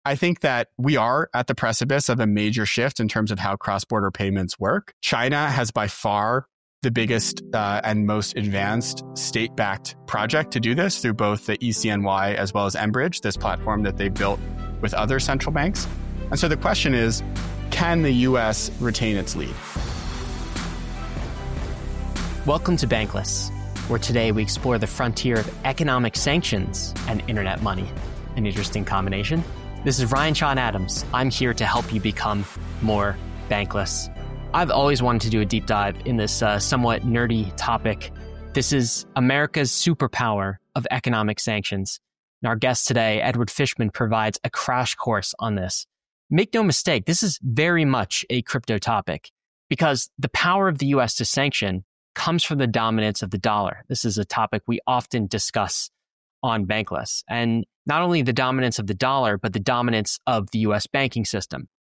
I think that we are at the precipice of a major shift in terms of how cross-border payments work. China has by far the biggest and most advanced state-backed project to do this through both the ECNY as well as mBridge, this platform that they built with other central banks. And so the question is, can the US retain its lead? Welcome to Bankless, where today we explore the frontier of economic sanctions and internet money. An interesting combination. This is Ryan Sean Adams. I'm here to help you become more bankless. I've always wanted to do a deep dive in this somewhat nerdy topic. This is America's superpower of economic sanctions. And our guest today, Edward Fishman, provides a crash course on this. Make no mistake, this is very much a crypto topic because the power of the US to sanction comes from the dominance of the dollar. This is a topic we often discuss on Bankless. And not only the dominance of the dollar, but the dominance of the US banking system.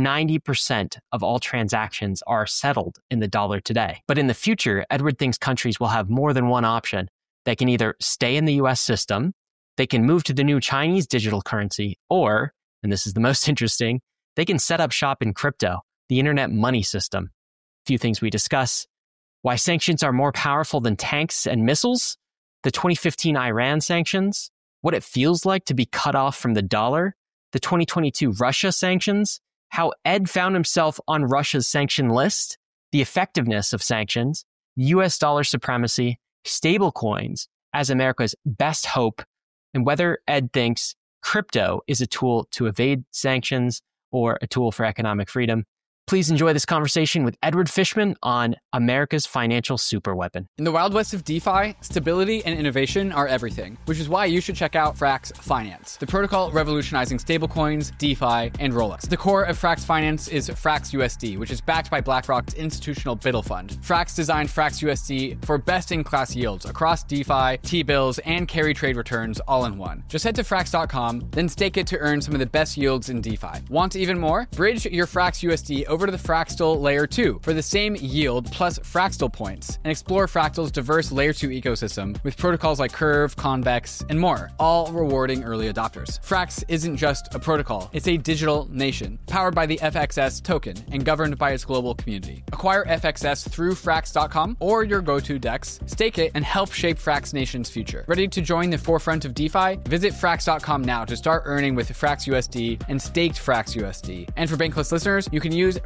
90% of all transactions are settled in the dollar today. But in the future, Edward thinks countries will have more than one option. They can either stay in the US system, they can move to the new Chinese digital currency, or, and this is the most interesting, they can set up shop in crypto, the internet money system. A few things we discuss: why sanctions are more powerful than tanks and missiles, the 2015 Iran sanctions, what it feels like to be cut off from the dollar, the 2022 Russia sanctions, how Ed found himself on Russia's sanction list, the effectiveness of sanctions, US dollar supremacy, stablecoins as America's best hope, and whether Ed thinks crypto is a tool to evade sanctions or a tool for economic freedom. Please enjoy this conversation with Edward Fishman on America's financial superweapon. In the Wild West of DeFi, stability and innovation are everything, which is why you should check out Frax Finance, the protocol revolutionizing stablecoins, DeFi, and rollups. The core of Frax Finance is Frax USD, which is backed by BlackRock's institutional BUIDL fund. Frax designed Frax USD for best-in-class yields across DeFi, T-bills, and carry trade returns all in one. Just head to Frax.com, then stake it to earn some of the best yields in DeFi. Want even more? Bridge your Frax USD over to the Fractal Layer 2 for the same yield plus Fractal points, and explore Fractal's diverse Layer 2 ecosystem with protocols like Curve, Convex, and more, all rewarding early adopters. Frax isn't just a protocol, it's a digital nation, powered by the FXS token and governed by its global community. Acquire FXS through Frax.com or your go-to DEX, stake it, and help shape Frax Nation's future. Ready to join the forefront of DeFi? Visit Frax.com now to start earning with Frax USD and staked Frax USD. And for Bankless listeners, you can use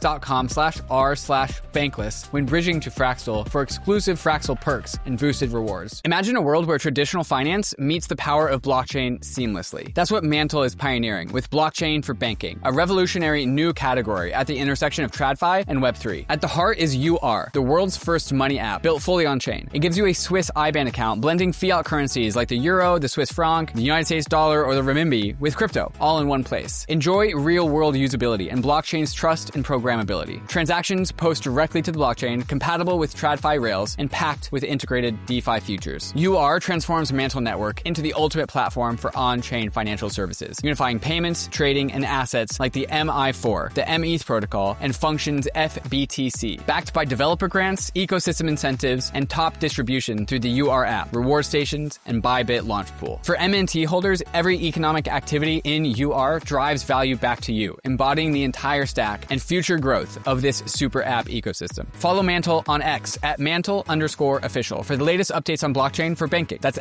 Frax.com/r/Bankless when bridging to Fractal for exclusive Fractal perks and boosted rewards. Imagine a world where traditional finance meets the power of blockchain seamlessly. That's what Mantle is pioneering with blockchain for banking, a revolutionary new category at the intersection of TradFi and Web3. At the heart is UR, the world's first money app built fully on chain. It gives you a Swiss IBAN account blending fiat currencies like the euro, the Swiss franc, the United States dollar, or the renminbi with crypto, all in one place. Enjoy real-world usability and blockchain's trust and programmability. Transactions post directly to the blockchain, compatible with TradFi rails, and packed with integrated DeFi features. UR transforms Mantle Network into the ultimate platform for on-chain financial services, unifying payments, trading, and assets like the MI4, the METH protocol, and Functions FBTC. Backed by developer grants, ecosystem incentives, and top distribution through the UR app, reward stations, and Bybit launch pool. For MNT holders, every economic activity in UR drives value back to you, embodying the entire stack and future growth of this super app ecosystem. Follow Mantle on X at Mantle_official for the latest updates on blockchain for banking. That's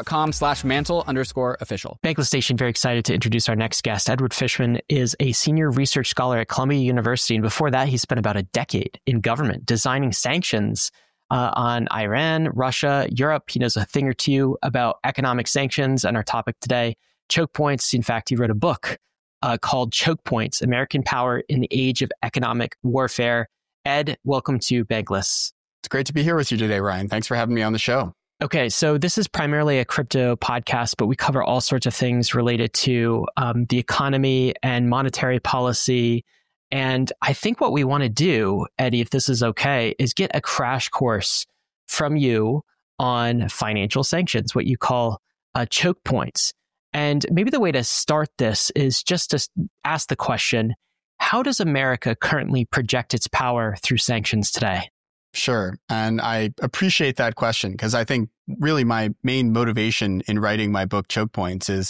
x.com/Mantle_official. Bankless Station, very excited to introduce our next guest. Edward Fishman is a senior research scholar at Columbia University, and before that, he spent about a decade in government designing sanctions on Iran, Russia, Europe. He knows a thing or two about economic sanctions and our topic today, choke points. In fact, he wrote a book called Choke Points, American Power in the Age of Economic Warfare. Ed, welcome to Bankless. It's great to be here with you today, Ryan. Thanks for having me on the show. Okay, so this is primarily a crypto podcast, but we cover all sorts of things related to the economy and monetary policy. And I think what we want to do, Eddie, if this is okay, is get a crash course from you on financial sanctions, what you call choke points. And maybe the way to start this is just to ask the question, how does America currently project its power through sanctions today? Sure. And I appreciate that question because I think really my main motivation in writing my book, Choke Points, is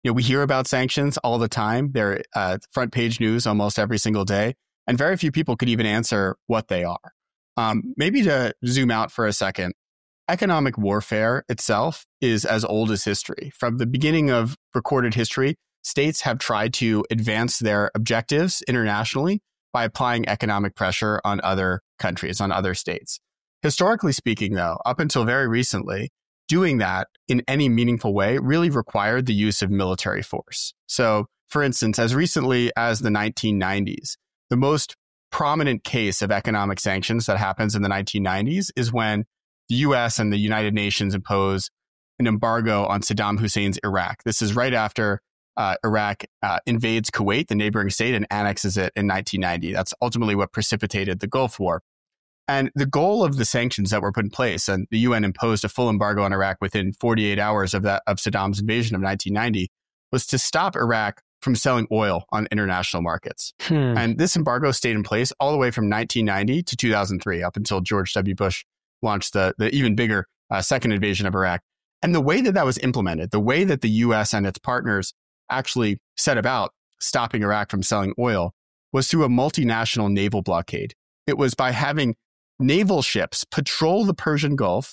we hear about sanctions all the time. They're front page news almost every single day. And very few people could even answer what they are. Maybe to zoom out for a second, economic warfare itself is as old as history. From the beginning of recorded history, states have tried to advance their objectives internationally by applying economic pressure on other countries, on other states. Historically speaking, though, up until very recently, doing that in any meaningful way really required the use of military force. So, for instance, as recently as the 1990s, the most prominent case of economic sanctions that happens in the 1990s is when the US and the United Nations impose an embargo on Saddam Hussein's Iraq. This is right after Iraq invades Kuwait, the neighboring state, and annexes it in 1990. That's ultimately what precipitated the Gulf War. And the goal of the sanctions that were put in place, and the UN imposed a full embargo on Iraq within 48 hours of Saddam's invasion of 1990, was to stop Iraq from selling oil on international markets. And this embargo stayed in place all the way from 1990 to 2003, up until George W. Bush launched the even bigger second invasion of Iraq. And the way that that was implemented, the way that the US and its partners actually set about stopping Iraq from selling oil, was through a multinational naval blockade. It was by having naval ships patrol the Persian Gulf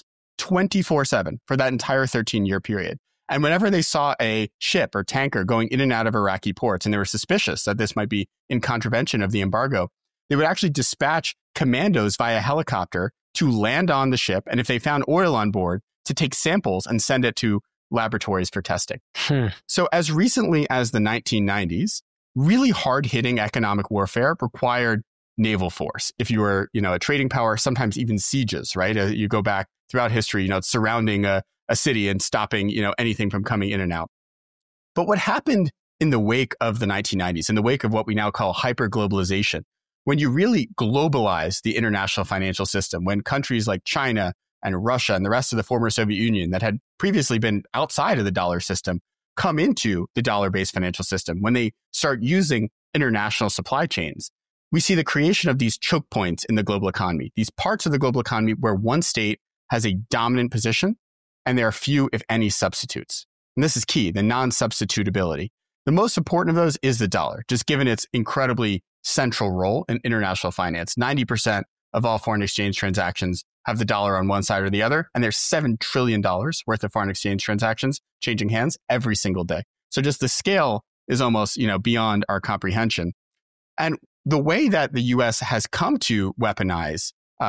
24/7 for that entire 13-year period. And whenever they saw a ship or tanker going in and out of Iraqi ports, and they were suspicious that this might be in contravention of the embargo, they would actually dispatch commandos via helicopter to land on the ship, and if they found oil on board, to take samples and send it to laboratories for testing. So as recently as the 1990s, really hard-hitting economic warfare required naval force. If you were, a trading power, sometimes even sieges, right? You go back throughout history, surrounding a city and stopping, anything from coming in and out. But what happened in the wake of the 1990s, in the wake of what we now call hyperglobalization, when you really globalize the international financial system, when countries like China and Russia and the rest of the former Soviet Union that had previously been outside of the dollar system come into the dollar-based financial system, when they start using international supply chains, we see the creation of these choke points in the global economy, these parts of the global economy where one state has a dominant position and there are few, if any, substitutes. And this is key, the non-substitutability. The most important of those is the dollar, just given its incredibly central role in international finance. 90% of all foreign exchange transactions have the dollar on one side or the other, and there's $7 trillion worth of foreign exchange transactions changing hands every single day. So just the scale is almost, beyond our comprehension. And the way that the U.S. has come to weaponize,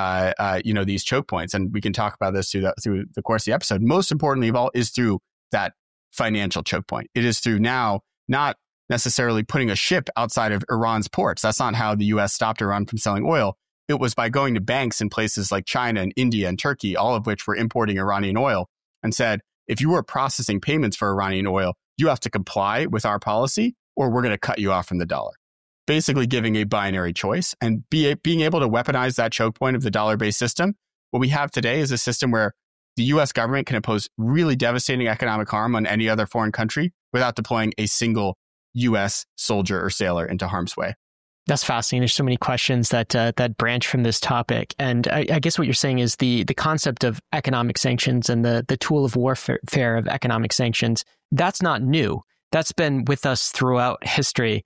these choke points, and we can talk about this through the course of the episode, most importantly of all is through that financial choke point. It is through now not necessarily putting a ship outside of Iran's ports. That's not how the U.S. stopped Iran from selling oil. It was by going to banks in places like China and India and Turkey, all of which were importing Iranian oil, and said, if you are processing payments for Iranian oil, you have to comply with our policy or we're going to cut you off from the dollar. Basically giving a binary choice and being able to weaponize that choke point of the dollar-based system. What we have today is a system where the U.S. government can impose really devastating economic harm on any other foreign country without deploying a single U.S. soldier or sailor into harm's way. That's fascinating. There's so many questions that branch from this topic. And I guess what you're saying is the concept of economic sanctions and the tool of warfare of economic sanctions, that's not new. That's been with us throughout history.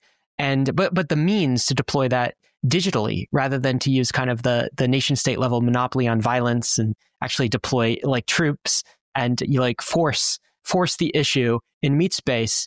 But the means to deploy that digitally rather than to use kind of the nation state level monopoly on violence and actually deploy like troops and force the issue in meat space.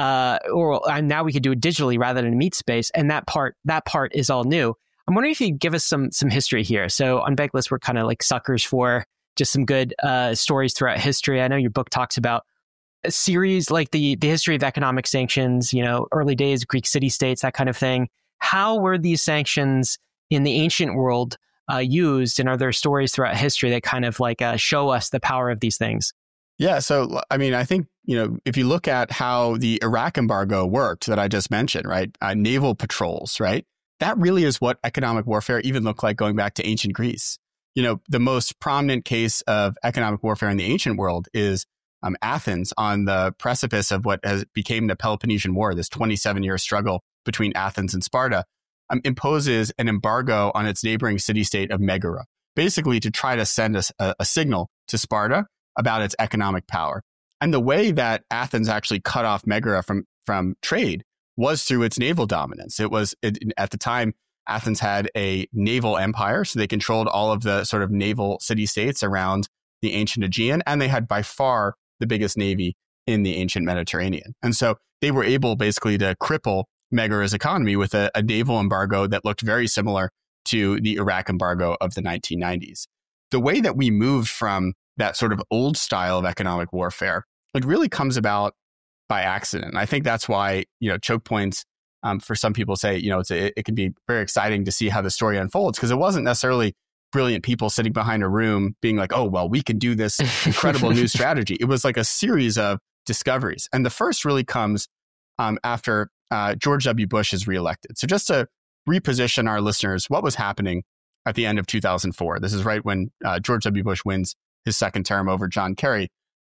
And now we could do it digitally rather than in meat space. And that part is all new. I'm wondering if you could give us some history here. So on Bankless, we're kind of like suckers for just some good stories throughout history. I know your book talks about a series like the history of economic sanctions, early days, Greek city-states, that kind of thing. How were these sanctions in the ancient world used? And are there stories throughout history that kind of show us the power of these things? Yeah. So, I think, if you look at how the Iraq embargo worked that I just mentioned, right? Naval patrols, right? That really is what economic warfare even looked like going back to ancient Greece. The most prominent case of economic warfare in the ancient world is Athens on the precipice of what became the Peloponnesian War, this 27-year struggle between Athens and Sparta, imposes an embargo on its neighboring city-state of Megara, basically to try to send a signal to Sparta about its economic power. And the way that Athens actually cut off Megara from trade was through its naval dominance. At the time, Athens had a naval empire, so they controlled all of the sort of naval city-states around the ancient Aegean, and they had by far the biggest navy in the ancient Mediterranean. And so they were able basically to cripple Megara's economy with a naval embargo that looked very similar to the Iraq embargo of the 1990s. The way that we moved from that sort of old style of economic warfare, it really comes about by accident. I think that's why, choke points for some people say, it can be very exciting to see how the story unfolds, because it wasn't necessarily brilliant people sitting behind a room being like, oh, well, we can do this incredible new strategy. It was like a series of discoveries. And the first really comes after George W. Bush is reelected. So just to reposition our listeners, what was happening at the end of 2004? This is right when George W. Bush wins his second term over John Kerry.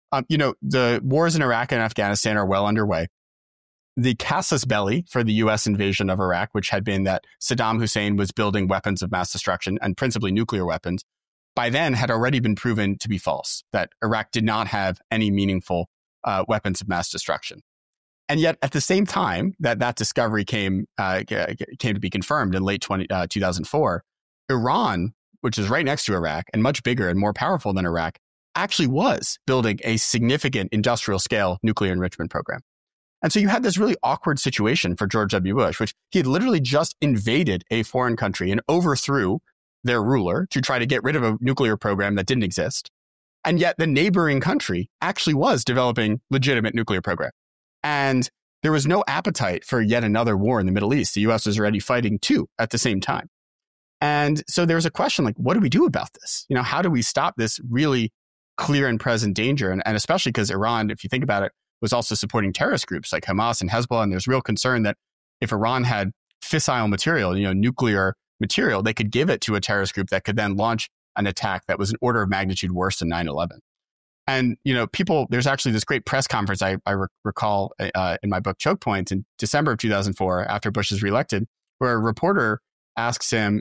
The wars in Iraq and Afghanistan are well underway. The casus belli for the U.S. invasion of Iraq, which had been that Saddam Hussein was building weapons of mass destruction and principally nuclear weapons, by then had already been proven to be false, that Iraq did not have any meaningful weapons of mass destruction. And yet, at the same time that discovery came to be confirmed in late 2004, Iran, which is right next to Iraq and much bigger and more powerful than Iraq, actually was building a significant industrial scale nuclear enrichment program. And so you had this really awkward situation for George W. Bush, which he had literally just invaded a foreign country and overthrew their ruler to try to get rid of a nuclear program that didn't exist. And yet the neighboring country actually was developing legitimate nuclear program. And there was no appetite for yet another war in the Middle East. The U.S. was already fighting two at the same time. And so there was a question like, what do we do about this? How do we stop this really clear and present danger? And especially because Iran, if you think about it, was also supporting terrorist groups like Hamas and Hezbollah. And there's real concern that if Iran had fissile material, nuclear material, they could give it to a terrorist group that could then launch an attack that was an order of magnitude worse than 9/11. And, there's actually this great press conference I recall in my book, Choke Points, in December of 2004, after Bush is reelected, where a reporter asks him,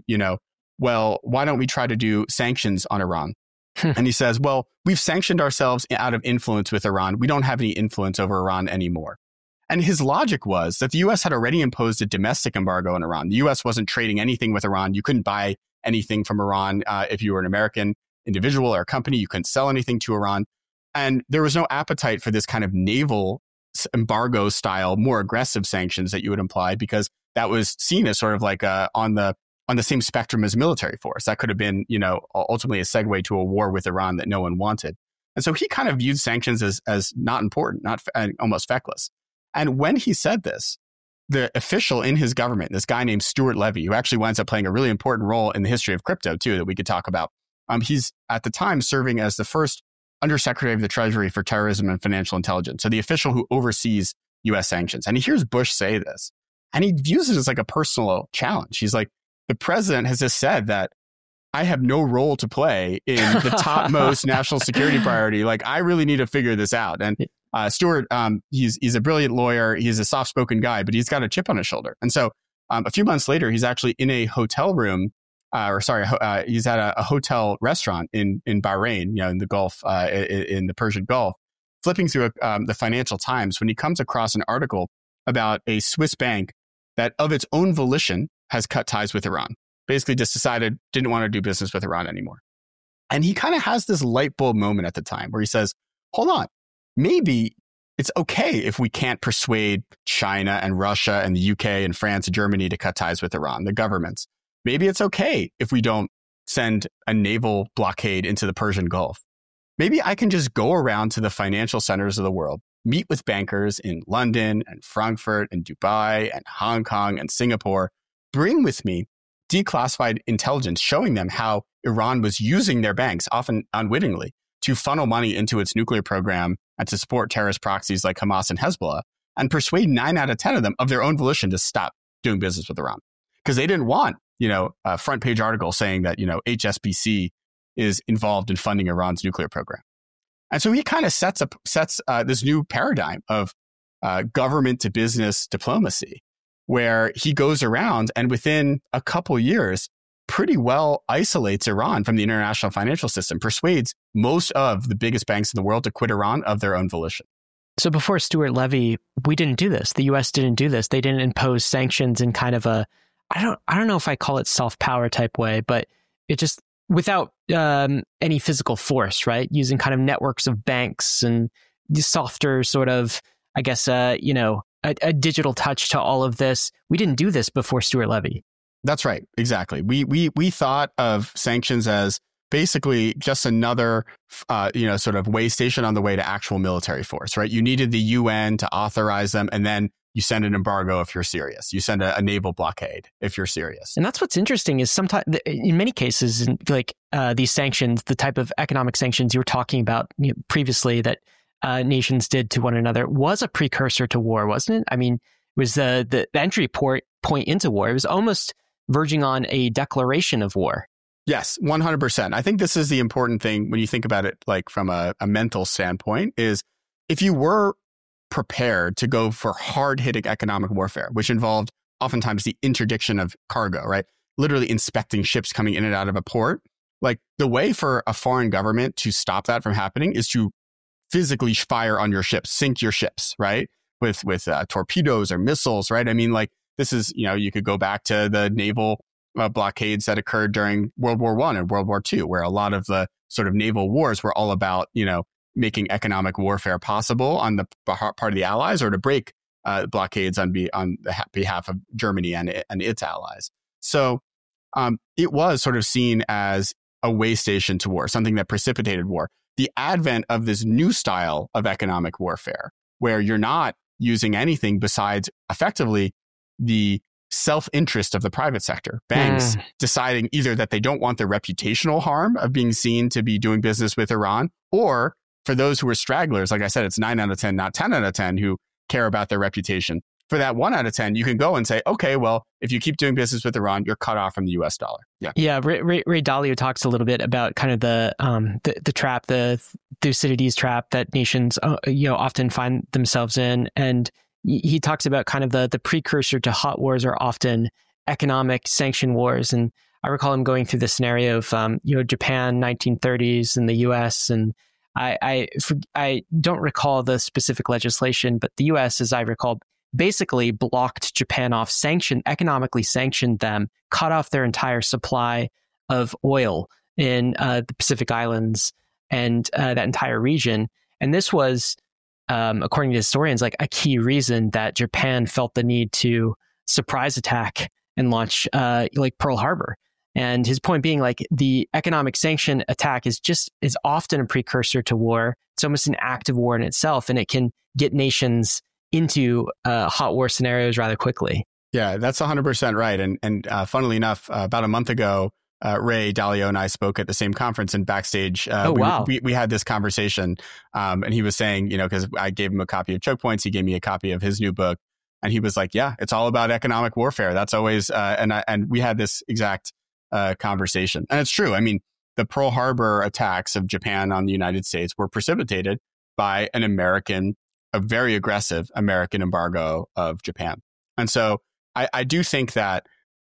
well, why don't we try to do sanctions on Iran? And he says, well, we've sanctioned ourselves out of influence with Iran. We don't have any influence over Iran anymore. And his logic was that the U.S. had already imposed a domestic embargo on Iran. The U.S. wasn't trading anything with Iran. You couldn't buy anything from Iran. If you were an American individual or a company, you couldn't sell anything to Iran. And there was no appetite for this kind of naval embargo style, more aggressive sanctions that you would imply, because that was seen as sort of like on the same spectrum as military force. That could have been, ultimately a segue to a war with Iran that no one wanted. And so he kind of viewed sanctions as not important, almost feckless. And when he said this, the official in his government, this guy named Stuart Levy, who actually winds up playing a really important role in the history of crypto too, that we could talk about. He's at the time serving as the first Undersecretary of the Treasury for Terrorism and Financial Intelligence. So the official who oversees U.S. sanctions. And he hears Bush say this, and he views it as like a personal challenge. He's like, the president has just said that I have no role to play in the topmost national security priority. Like, I really need to figure this out. And Stuart, he's a brilliant lawyer. He's a soft-spoken guy, but he's got a chip on his shoulder. And so a few months later, he's actually in a hotel room, he's at a hotel restaurant in Bahrain, in the Gulf, in the Persian Gulf, flipping through the Financial Times when he comes across an article about a Swiss bank that of its own volition has cut ties with Iran. Basically just decided, didn't want to do business with Iran anymore. And he kind of has this light bulb moment at the time where he says, hold on, maybe it's okay if we can't persuade China and Russia and the UK and France and Germany to cut ties with Iran, the governments. Maybe it's okay if we don't send a naval blockade into the Persian Gulf. Maybe I can just go around to the financial centers of the world, meet with bankers in London and Frankfurt and Dubai and Hong Kong and Singapore, bring with me declassified intelligence showing them how Iran was using their banks, often unwittingly, to funnel money into its nuclear program and to support terrorist proxies like Hamas and Hezbollah, and persuade 9 out of 10 of them of their own volition to stop doing business with Iran. Because they didn't want, a front page article saying that, HSBC is involved in funding Iran's nuclear program. And so he kind of sets this new paradigm of government to business diplomacy, where he goes around and within a couple years pretty well isolates Iran from the international financial system, persuades most of the biggest banks in the world to quit Iran of their own volition. So before Stuart Levy, we didn't do this. The U.S. didn't do this. They didn't impose sanctions in kind of a, I don't know if I call it soft power type way, but it just without any physical force, right? Using kind of networks of banks and the softer sort of, I guess, a digital touch to all of this. We didn't do this before Stuart Levy. That's right. Exactly. We thought of sanctions as basically just another, sort of way station on the way to actual military force, right? You needed the UN to authorize them, and then you send an embargo if you're serious. You send a naval blockade if you're serious. And that's what's interesting is sometimes, in many cases, like these sanctions, the type of economic sanctions you were talking about previously that nations did to one another was a precursor to war, wasn't it? I mean, it was the entry point into war. It was almost verging on a declaration of war. Yes, 100%. I think this is the important thing when you think about it, like from a mental standpoint, is if you were prepared to go for hard-hitting economic warfare, which involved oftentimes the interdiction of cargo, right? Literally inspecting ships coming in and out of a port. Like the way for a foreign government to stop that from happening is to physically fire on your ships, sink your ships, right? With torpedoes or missiles, right? I mean, like this is, you could go back to the naval blockades that occurred during World War I and World War II, where a lot of the sort of naval wars were all about, making economic warfare possible on the part of the Allies, or to break blockades on behalf of Germany and its allies. So it was sort of seen as a way station to war, something that precipitated war. The advent of this new style of economic warfare, where you're not using anything besides effectively the self-interest of the private sector, banks deciding either that they don't want the reputational harm of being seen to be doing business with Iran, or for those who are stragglers, like I said, it's 9 out of 10, not 10 out of 10 who care about their reputation. For that 1 out of 10, you can go and say, okay, well, if you keep doing business with Iran, you're cut off from the US dollar. Yeah. Ray Dalio talks a little bit about kind of the trap, the Thucydides trap that nations, often find themselves in. And he talks about kind of the precursor to hot wars are often economic sanction wars. And I recall him going through the scenario of, Japan, 1930s and the US. And I don't recall the specific legislation, but the US, as I recall, basically blocked Japan off, economically sanctioned them, cut off their entire supply of oil in the Pacific Islands and that entire region. And this was, according to historians, like a key reason that Japan felt the need to surprise attack and launch like Pearl Harbor. And his point being, like, the economic sanction attack is often a precursor to war. It's almost an act of war in itself, and it can get nations into hot war scenarios rather quickly. Yeah, that's 100% right. And funnily enough, about a month ago, Ray Dalio and I spoke at the same conference, and backstage, we had this conversation. And he was saying, because I gave him a copy of Choke Points, he gave me a copy of his new book, and he was like, "Yeah, it's all about economic warfare." That's always, and we had this exact conversation, and it's true. I mean, the Pearl Harbor attacks of Japan on the United States were precipitated by a very aggressive American embargo of Japan, and so I do think that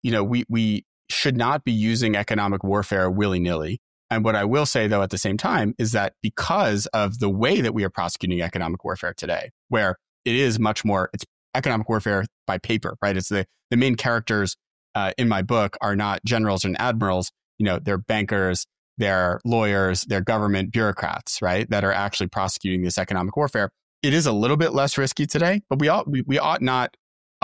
we should not be using economic warfare willy-nilly. And what I will say, though, at the same time, is that because of the way that we are prosecuting economic warfare today, where it is much more, it's economic warfare by paper, right? It's the main characters in my book are not generals and admirals. They're bankers, they're lawyers, they're government bureaucrats, right? That are actually prosecuting this economic warfare. It is a little bit less risky today, but we ought not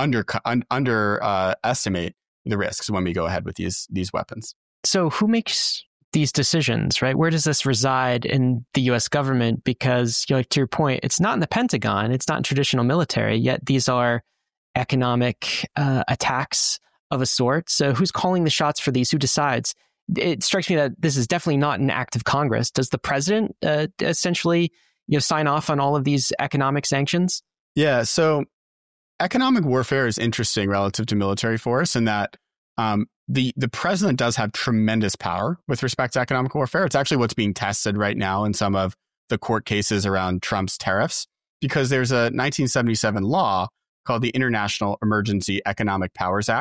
underestimate the risks when we go ahead with these weapons. So who makes these decisions, right? Where does this reside in the U.S. government? Because, to your point, it's not in the Pentagon, it's not in traditional military, yet these are economic attacks of a sort. So who's calling the shots for these? Who decides? It strikes me that this is definitely not an act of Congress. Does the president essentially sign off on all of these economic sanctions? Yeah, so economic warfare is interesting relative to military force in that the president does have tremendous power with respect to economic warfare. It's actually what's being tested right now in some of the court cases around Trump's tariffs, because there's a 1977 law called the International Emergency Economic Powers Act,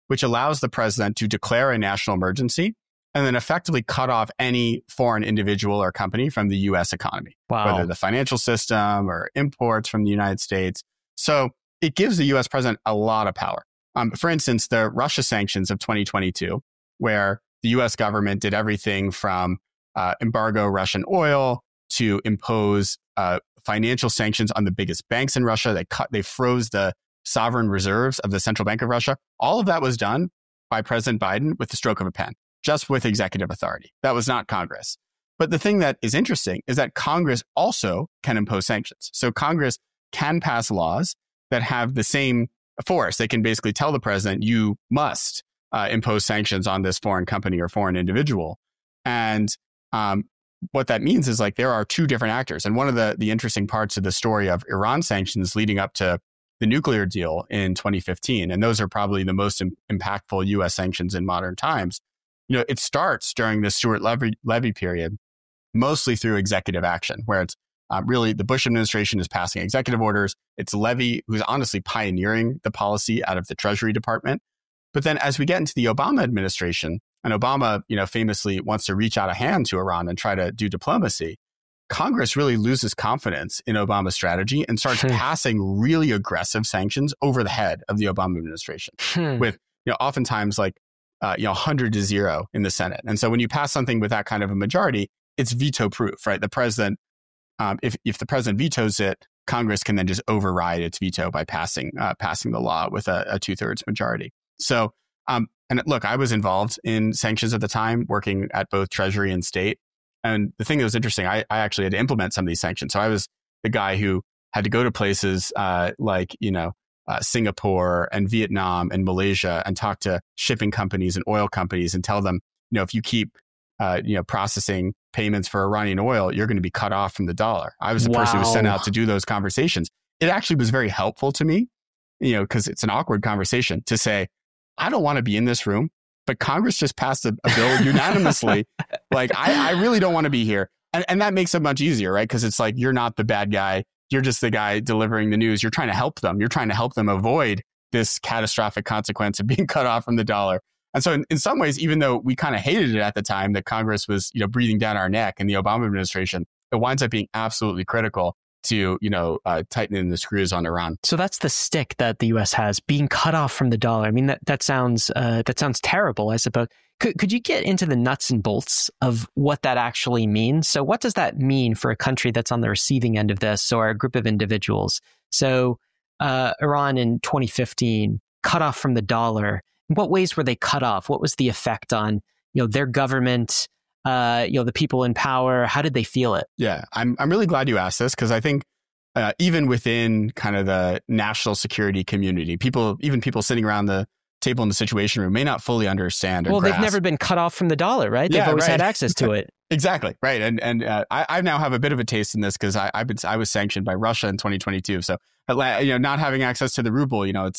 which allows the president to declare a national emergency and then effectively cut off any foreign individual or company from the U.S. economy, whether the financial system or imports from the United States. So it gives the U.S. president a lot of power. For instance, the Russia sanctions of 2022, where the U.S. government did everything from embargo Russian oil to impose financial sanctions on the biggest banks in Russia. They froze the sovereign reserves of the Central Bank of Russia. All of that was done by President Biden with the stroke of a pen, just with executive authority. That was not Congress. But the thing that is interesting is that Congress also can impose sanctions. So Congress can pass laws that have the same force. They can basically tell the president, you must impose sanctions on this foreign company or foreign individual. And what that means is like there are two different actors. And one of the interesting parts of the story of Iran sanctions leading up to the nuclear deal in 2015, and those are probably the most impactful U.S. sanctions in modern times, it starts during the Stewart-Levy period, mostly through executive action, where it's really the Bush administration is passing executive orders. It's Levy who's honestly pioneering the policy out of the Treasury Department. But then as we get into the Obama administration, and Obama, famously wants to reach out a hand to Iran and try to do diplomacy, Congress really loses confidence in Obama's strategy and starts passing really aggressive sanctions over the head of the Obama administration with, oftentimes like, 100-0 in the Senate. And so when you pass something with that kind of a majority, it's veto proof, right? The president, if the president vetoes it, Congress can then just override its veto by passing the law with a 2/3 majority. So, and look, I was involved in sanctions at the time, working at both Treasury and State. And the thing that was interesting, I actually had to implement some of these sanctions. So I was the guy who had to go to places like, Singapore and Vietnam and Malaysia and talk to shipping companies and oil companies and tell them, if you keep, processing payments for Iranian oil, you're going to be cut off from the dollar. I was the person who was sent out to do those conversations. It actually was very helpful to me, because it's an awkward conversation to say, I don't want to be in this room, but Congress just passed a bill unanimously. Like, I really don't want to be here. And that makes it much easier, right? Because it's like, you're not the bad guy. You're just the guy delivering the news. You're trying to help them. You're trying to help them avoid this catastrophic consequence of being cut off from the dollar. And so in some ways, even though we kind of hated it at the time that Congress was, breathing down our neck in the Obama administration, it winds up being absolutely critical to, tightening the screws on Iran. So that's the stick that the U.S. has, being cut off from the dollar. I mean, that sounds terrible, I suppose. Could you get into the nuts and bolts of what that actually means? So what does that mean for a country that's on the receiving end of this, or a group of individuals? So Iran in 2015 cut off from the dollar. In what ways were they cut off? What was the effect on their government? The people in power? How did they feel it? Yeah, I'm really glad you asked this, because I think even within kind of the national security community, people sitting around the table in the Situation Room may not fully understand or grasp. They've never been cut off from the dollar, right? They've always had access to it. Exactly, right. And I now have a bit of a taste in this, because I was sanctioned by Russia in 2022. So not having access to the ruble, it's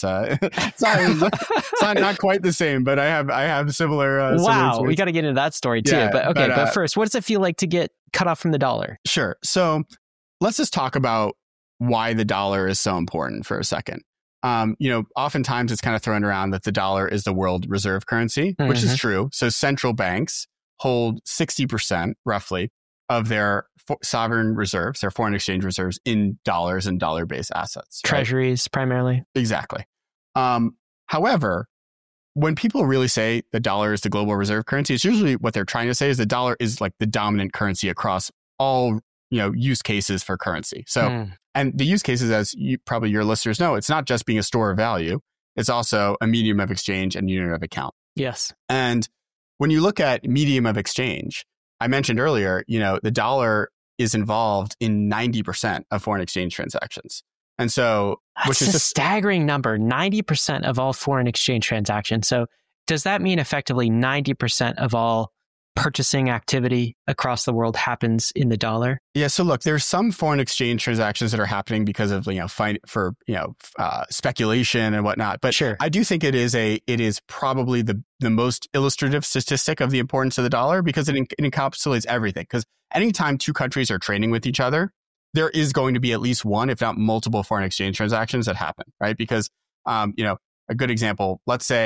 not quite the same, but I have similar. Wow, we got to get into that story too. Yeah, but first, what does it feel like to get cut off from the dollar? Sure. So let's just talk about why the dollar is so important for a second. Oftentimes it's kind of thrown around that the dollar is the world reserve currency, which is true. So central banks hold 60% roughly of their sovereign reserves, their foreign exchange reserves, in dollars and dollar-based assets. Right? Treasuries primarily. Exactly. However, when people really say the dollar is the global reserve currency, it's usually what they're trying to say is the dollar is like the dominant currency across all use cases for currency. So, and the use cases, as your listeners know, it's not just being a store of value. It's also a medium of exchange and unit of account. Yes. And when you look at medium of exchange, I mentioned earlier, the dollar is involved in 90% of foreign exchange transactions. And so, which is a staggering number, 90% of all foreign exchange transactions. So does that mean effectively 90% of all purchasing activity across the world happens in the dollar? Yeah. So look, there's some foreign exchange transactions that are happening because of speculation and whatnot. But sure, I do think it is probably the most illustrative statistic of the importance of the dollar, because it encapsulates everything. Because anytime two countries are trading with each other, there is going to be at least one, if not multiple, foreign exchange transactions that happen, right? Because a good example, let's say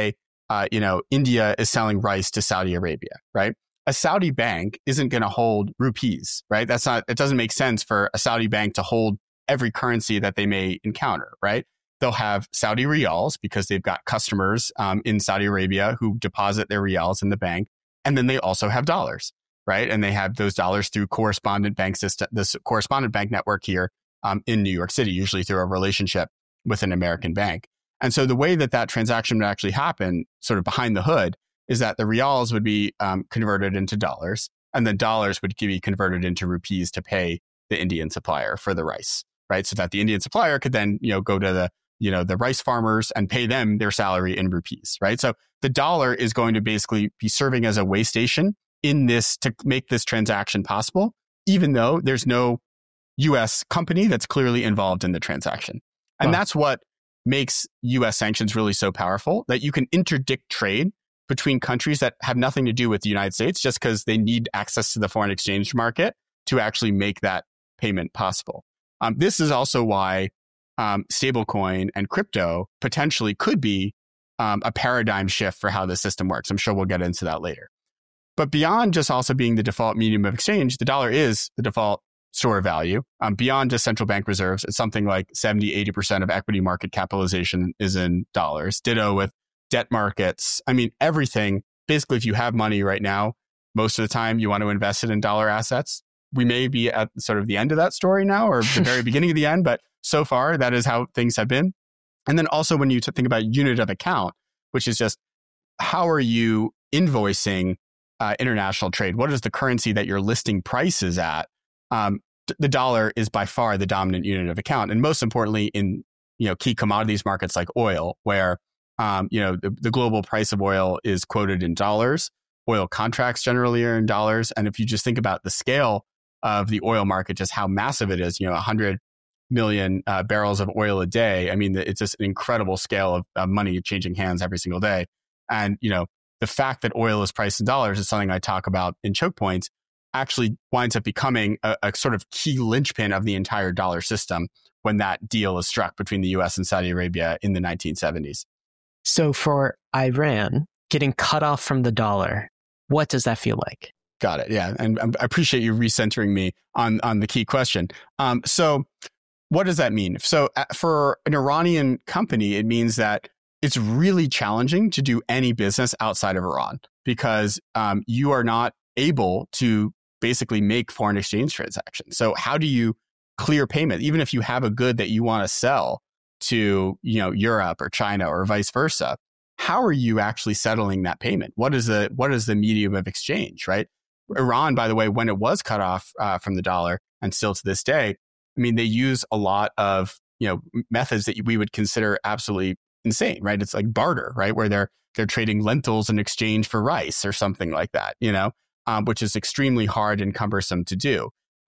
India is selling rice to Saudi Arabia, right? A Saudi bank isn't going to hold rupees, right? It doesn't make sense for a Saudi bank to hold every currency that they may encounter, right? They'll have Saudi riyals because they've got customers in Saudi Arabia who deposit their riyals in the bank. And then they also have dollars, right? And they have those dollars through correspondent bank system, this correspondent bank network here in New York City, usually through a relationship with an American bank. And so the way that transaction would actually happen, sort of behind the hood, is that the riyals would be converted into dollars, and then dollars would be converted into rupees to pay the Indian supplier for the rice, right? So that the Indian supplier could then, go to the rice farmers and pay them their salary in rupees, right? So the dollar is going to basically be serving as a way station in this to make this transaction possible, even though there's no U.S. company that's clearly involved in the transaction. And that's what makes U.S. sanctions really so powerful, that you can interdict trade between countries that have nothing to do with the United States just because they need access to the foreign exchange market to actually make that payment possible. This is also why stablecoin and crypto potentially could be a paradigm shift for how the system works. I'm sure we'll get into that later. But beyond just also being the default medium of exchange, the dollar is the default store of value. Beyond just central bank reserves, it's something like 70-80% of equity market capitalization is in dollars. Ditto with debt markets. I mean, everything. Basically, if you have money right now, most of the time you want to invest it in dollar assets. We may be at sort of the end of that story now, or the very beginning of the end, but so far that is how things have been. And then also when you think about unit of account, which is just how are you invoicing international trade? What is the currency that your listing price is at? The dollar is by far the dominant unit of account. And most importantly, in key commodities markets like oil, where the global price of oil is quoted in dollars. Oil contracts generally are in dollars. And if you just think about the scale of the oil market, just how massive it is, 100 million barrels of oil a day. I mean, it's just an incredible scale of money changing hands every single day. And, the fact that oil is priced in dollars is something I talk about in Choke Points, actually winds up becoming a sort of key linchpin of the entire dollar system when that deal is struck between the US and Saudi Arabia in the 1970s. So for Iran, getting cut off from the dollar, what does that feel like? Got it. Yeah. And I appreciate you recentering me on the key question. So what does that mean? So for an Iranian company, it means that it's really challenging to do any business outside of Iran because you are not able to basically make foreign exchange transactions. So how do you clear payment? Even if you have a good that you want to sell to Europe or China or vice versa, how are you actually settling that payment? What is the medium of exchange, right? Iran, by the way, when it was cut off from the dollar and still to this day, I mean, they use a lot of methods that we would consider absolutely insane, right? It's like barter, right, where they're trading lentils in exchange for rice or something like that, which is extremely hard and cumbersome to do.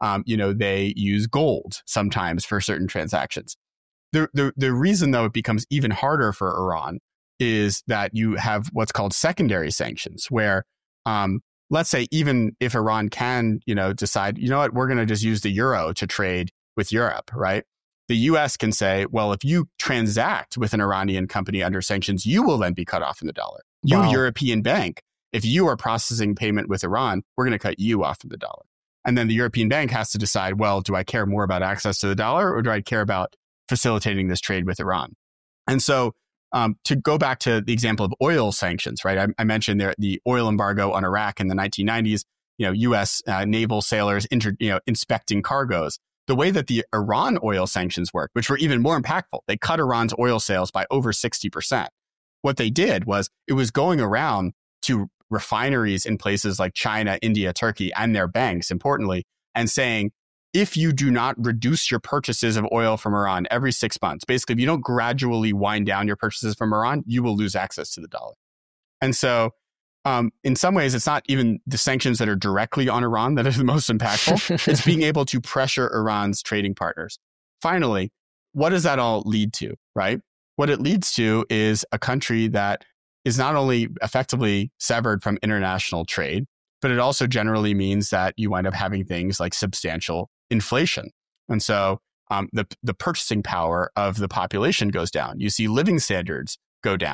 They use gold sometimes for certain transactions. The reason, though, it becomes even harder for Iran is that you have what's called secondary sanctions, where let's say even if Iran can, decide, we're going to just use the euro to trade with Europe, right? The US can say, well, if you transact with an Iranian company under sanctions, you will then be cut off in the dollar. Wow. You, European bank, if you are processing payment with Iran, we're going to cut you off of the dollar. And then the European bank has to decide, well, do I care more about access to the dollar or do I care about facilitating this trade with Iran? And so to go back to the example of oil sanctions, right? I mentioned the oil embargo on Iraq in the 1990s, U.S. Naval sailors inspecting cargoes. The way that the Iran oil sanctions work, which were even more impactful, they cut Iran's oil sales by over 60%. What they did was it was going around to refineries in places like China, India, Turkey, and their banks, importantly, and saying, if you do not reduce your purchases of oil from Iran every 6 months, basically, if you don't gradually wind down your purchases from Iran, you will lose access to the dollar. And so in some ways, it's not even the sanctions that are directly on Iran that are the most impactful. It's being able to pressure Iran's trading partners. Finally, what does that all lead to, right? What it leads to is a country that is not only effectively severed from international trade, but it also generally means that you wind up having things like substantial inflation. And so the purchasing power of the population goes down. You see living standards go down.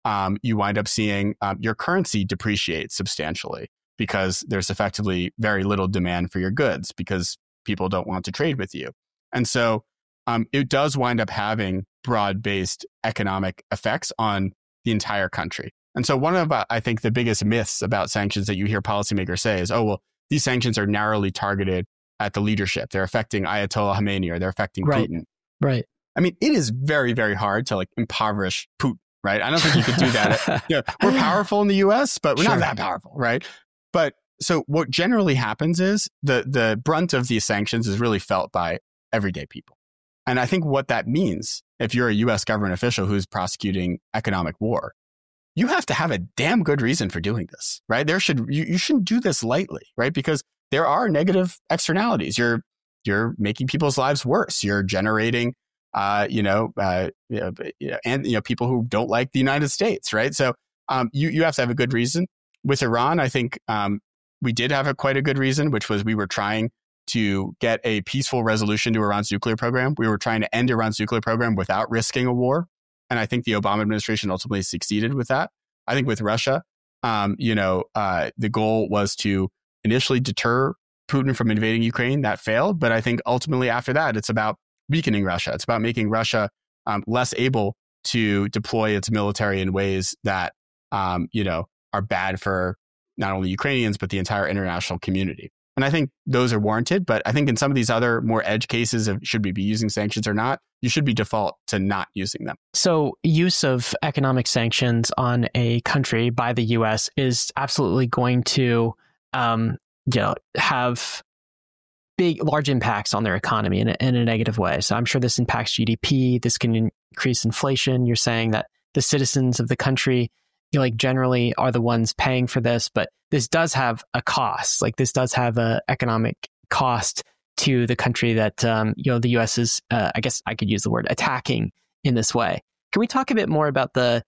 you wind up seeing your currency depreciate substantially because there's effectively very little demand for your goods because people don't want to trade with you. And so it does wind up having broad-based economic effects on the entire country. And so one of, I think, the biggest myths about sanctions that you hear policymakers say is, oh, well, these sanctions are narrowly targeted at the leadership. They're affecting Ayatollah Khamenei or they're affecting Putin. Right. I mean, it is very, very hard to impoverish Putin, right? I don't think you could do that. We're powerful in the US, but we're not that powerful, right? But so what generally happens is the brunt of these sanctions is really felt by everyday people. And I think what that means, if you're a US government official who's prosecuting economic war, you have to have a damn good reason for doing this, right? You shouldn't do this lightly, right? Because there are negative externalities. You're making people's lives worse. You're generating, people who don't like the United States, right? So you have to have a good reason. With Iran, I think we did have quite a good reason, which was we were trying to get a peaceful resolution to Iran's nuclear program. We were trying to end Iran's nuclear program without risking a war. And I think the Obama administration ultimately succeeded with that. I think with Russia, the goal was to initially deter Putin from invading Ukraine. That failed. But I think ultimately after that, it's about weakening Russia. It's about making Russia less able to deploy its military in ways that, are bad for not only Ukrainians, but the entire international community. And I think those are warranted. But I think in some of these other more edge cases of should we be using sanctions or not, you should be default to not using them. So use of economic sanctions on a country by the U.S. is absolutely going to have large impacts on their economy in a negative way. So I'm sure this impacts GDP. This can increase inflation. You're saying that the citizens of the country generally are the ones paying for this, but this does have a cost. This does have an economic cost to the country that the U.S. is, I guess I could use the word attacking in this way. Can we talk a bit more about the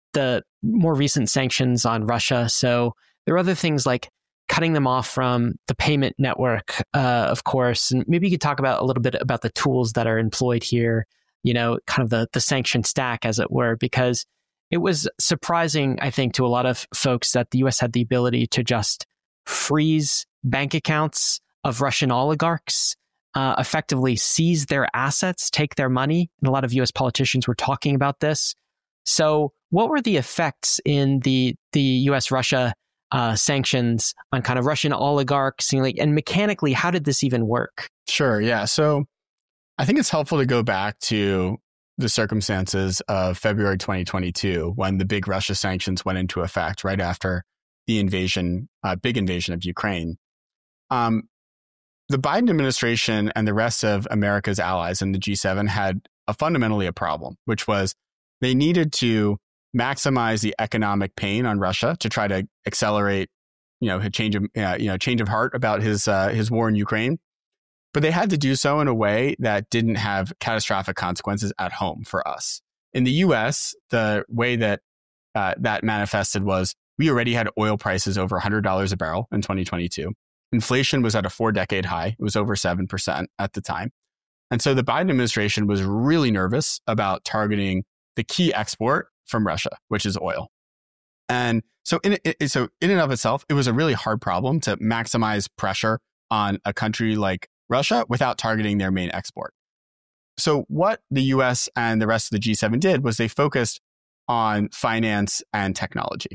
more recent sanctions on Russia? So there are other things like cutting them off from the payment network, of course, and maybe you could talk about a little bit about the tools that are employed here. Kind of the sanction stack, as it were, because it was surprising, I think, to a lot of folks that the U.S. had the ability to just freeze bank accounts of Russian oligarchs, effectively seize their assets, take their money. And a lot of U.S. politicians were talking about this. So what were the effects in the U.S.-Russia sanctions on kind of Russian oligarchs? And mechanically, how did this even work? Sure, yeah. So I think it's helpful to go back to the circumstances of February 2022, when the big Russia sanctions went into effect right after the big invasion of Ukraine. The Biden administration and the rest of America's allies in the G7 had fundamentally a problem, which was they needed to maximize the economic pain on Russia to try to accelerate, a change of heart about his war in Ukraine. But they had to do so in a way that didn't have catastrophic consequences at home for us. In the US, the way that that manifested was we already had oil prices over $100 a barrel in 2022. Inflation was at a 4-decade high. It was over 7% at the time. And so the Biden administration was really nervous about targeting the key export from Russia, which is oil. And so in and of itself, it was a really hard problem to maximize pressure on a country like Russia without targeting their main export. So what the US and the rest of the G7 did was they focused on finance and technology.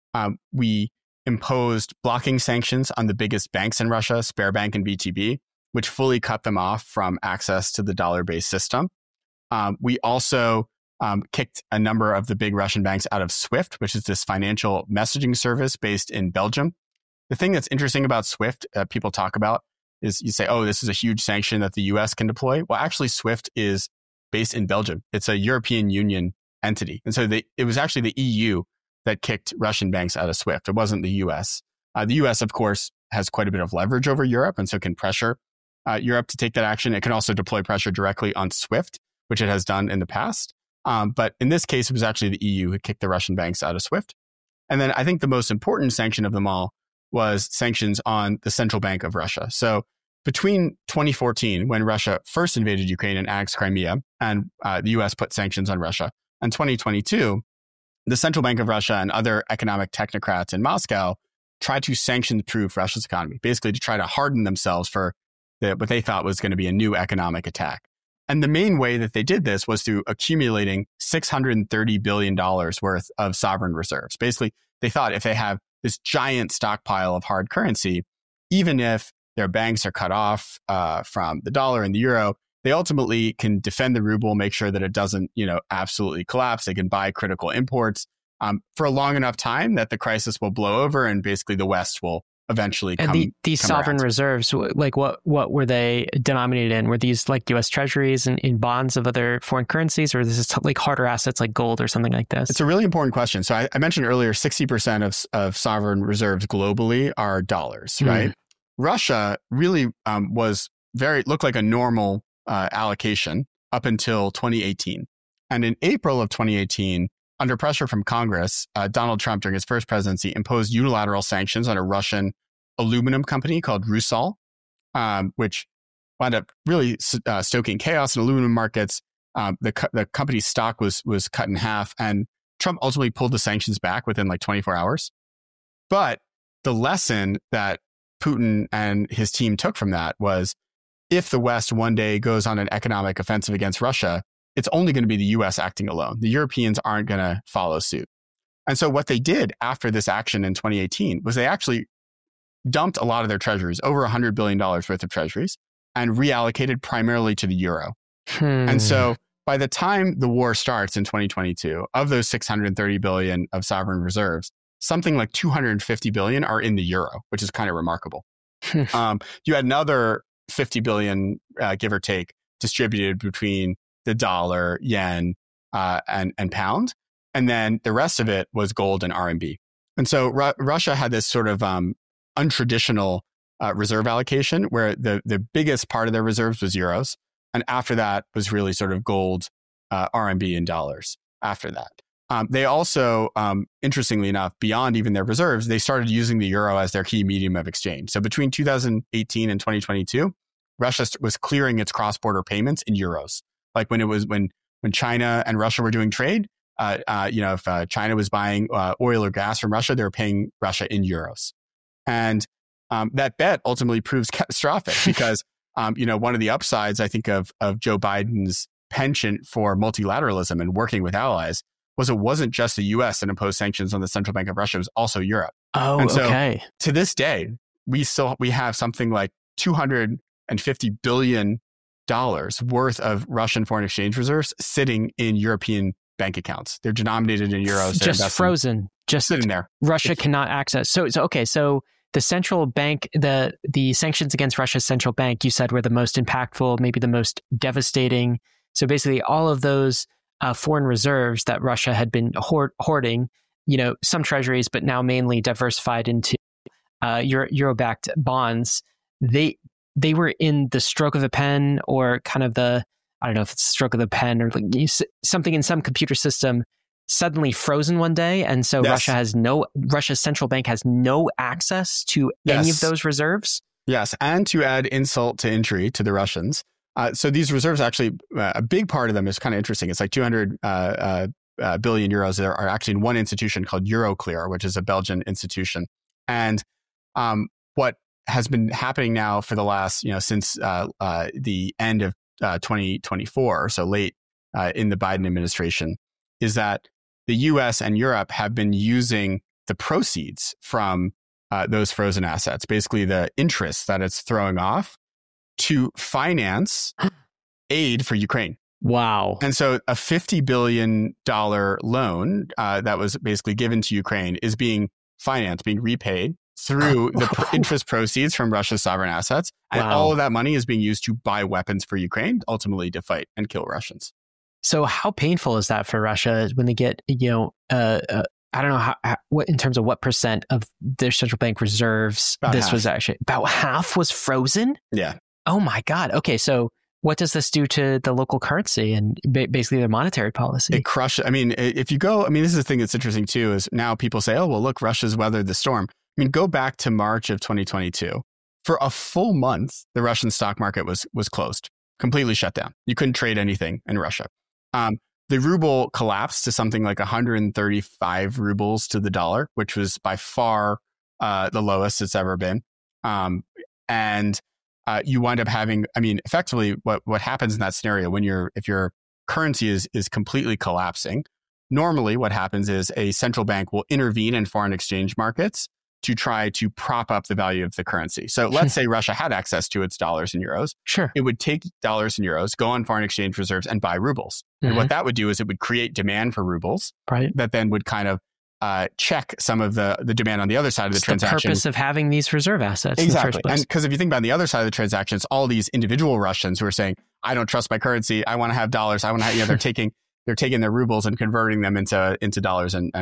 We imposed blocking sanctions on the biggest banks in Russia, Sberbank and VTB, which fully cut them off from access to the dollar-based system. We also kicked a number of the big Russian banks out of SWIFT, which is this financial messaging service based in Belgium. The thing that's interesting about SWIFT, people talk about, is you say, oh, this is a huge sanction that the US can deploy. Well, actually, SWIFT is based in Belgium. It's a European Union entity. And so it was actually the EU that kicked Russian banks out of SWIFT. It wasn't the US. The US, of course, has quite a bit of leverage over Europe and so can pressure Europe to take that action. It can also deploy pressure directly on SWIFT, which it has done in the past. But in this case, it was actually the EU who kicked the Russian banks out of SWIFT. And then I think the most important sanction of them all was sanctions on the central bank of Russia. So between 2014, when Russia first invaded Ukraine and annexed Crimea, and the US put sanctions on Russia, and 2022, the Central Bank of Russia and other economic technocrats in Moscow tried to sanction-proof Russia's economy, basically to try to harden themselves for what they thought was going to be a new economic attack. And the main way that they did this was through accumulating $630 billion worth of sovereign reserves. Basically, they thought if they have this giant stockpile of hard currency, even if their banks are cut off from the dollar and the euro, they ultimately can defend the ruble, make sure that it doesn't, absolutely collapse. They can buy critical imports for a long enough time that the crisis will blow over and basically the West will eventually come. And these come sovereign around. reserves, like what were they denominated in? Were these like U.S. treasuries and in bonds of other foreign currencies, or is this like harder assets like gold or something like this? It's a really important question. So I mentioned earlier, 60% of sovereign reserves globally are dollars, right? Russia really looked like a normal allocation up until 2018. And in April of 2018, under pressure from Congress, Donald Trump, during his first presidency, imposed unilateral sanctions on a Russian aluminum company called Rusal, which wound up really stoking chaos in aluminum markets. The company's stock was cut in half, and Trump ultimately pulled the sanctions back within like 24 hours. But the lesson that Putin and his team took from that was, if the West one day goes on an economic offensive against Russia, it's only going to be the US acting alone. The Europeans aren't going to follow suit. And so what they did after this action in 2018 was they actually dumped a lot of their treasuries, over $100 billion worth of treasuries, and reallocated primarily to the euro. And so by the time the war starts in 2022, of those 630 billion of sovereign reserves, something like 250 billion are in the euro, which is kind of remarkable. You had another 50 billion, give or take, distributed between the dollar, yen, and pound. And then the rest of it was gold and RMB. And so Russia had this sort of untraditional reserve allocation where the biggest part of their reserves was euros. And after that was really sort of gold, RMB, and dollars after that. They also, interestingly enough, beyond even their reserves, they started using the euro as their key medium of exchange. So between 2018 and 2022, Russia was clearing its cross-border payments in euros. Like when China and Russia were doing trade, if China was buying oil or gas from Russia, they were paying Russia in euros. And that bet ultimately proves catastrophic because, one of the upsides, I think, of Joe Biden's penchant for multilateralism and working with allies was it wasn't just the U.S. that imposed sanctions on the Central Bank of Russia, it was also Europe. Oh, and so, okay. To this day, we have something like $250 billion worth of Russian foreign exchange reserves sitting in European bank accounts. They're denominated in euros. Just frozen. Just sitting there. Russia cannot access. So the central bank, the sanctions against Russia's central bank, you said were the most impactful, maybe the most devastating. So basically all of those foreign reserves that Russia had been hoarding, some treasuries, but now mainly diversified into euro-backed bonds, they were in the stroke of the pen, or kind of I don't know if it's stroke of the pen or like something in some computer system suddenly frozen one day. And so Yes. Russia's central bank has no access to any of those reserves. Yes. And to add insult to injury to the Russians. So these reserves actually, a big part of them is kind of interesting. It's like 200 billion euros that are actually in one institution called Euroclear, which is a Belgian institution. And what has been happening now for the last, since the end of 2024, so late in the Biden administration, is that the US and Europe have been using the proceeds from those frozen assets, basically the interest that it's throwing off, to finance aid for Ukraine. Wow. And so a $50 billion loan that was basically given to Ukraine is being financed, being repaid through the interest proceeds from Russia's sovereign assets. And all of that money is being used to buy weapons for Ukraine, ultimately to fight and kill Russians. So how painful is that for Russia when they get, I don't know what in terms of what percent of their central bank reserves About half. Was actually about half was frozen? Yeah. Oh my God. Okay. So what does this do to the local currency and basically their monetary policy? It crushes. I mean, if you go, this is the thing that's interesting too, is now people say, oh, well, look, Russia's weathered the storm. I mean, go back to March of 2022. For a full month, the Russian stock market was closed, completely shut down. You couldn't trade anything in Russia. the ruble collapsed to something like 135 rubles to the dollar, which was by far the lowest it's ever been. And you wind up having, effectively what happens in that scenario if your currency is completely collapsing, normally what happens is a central bank will intervene in foreign exchange markets to try to prop up the value of the currency. So let's say Russia had access to its dollars and euros. Sure. It would take dollars and euros, go on foreign exchange reserves and buy rubles. And what that would do is it would create demand for rubles that then would kind of check some of the demand on the other side of the transaction. The purpose of having these reserve assets exactly. in the first place. And because if you think about the other side of the transaction, it's all these individual Russians who are saying, I don't trust my currency. I want to have dollars. I want to have, they're taking their rubles and converting them into dollars and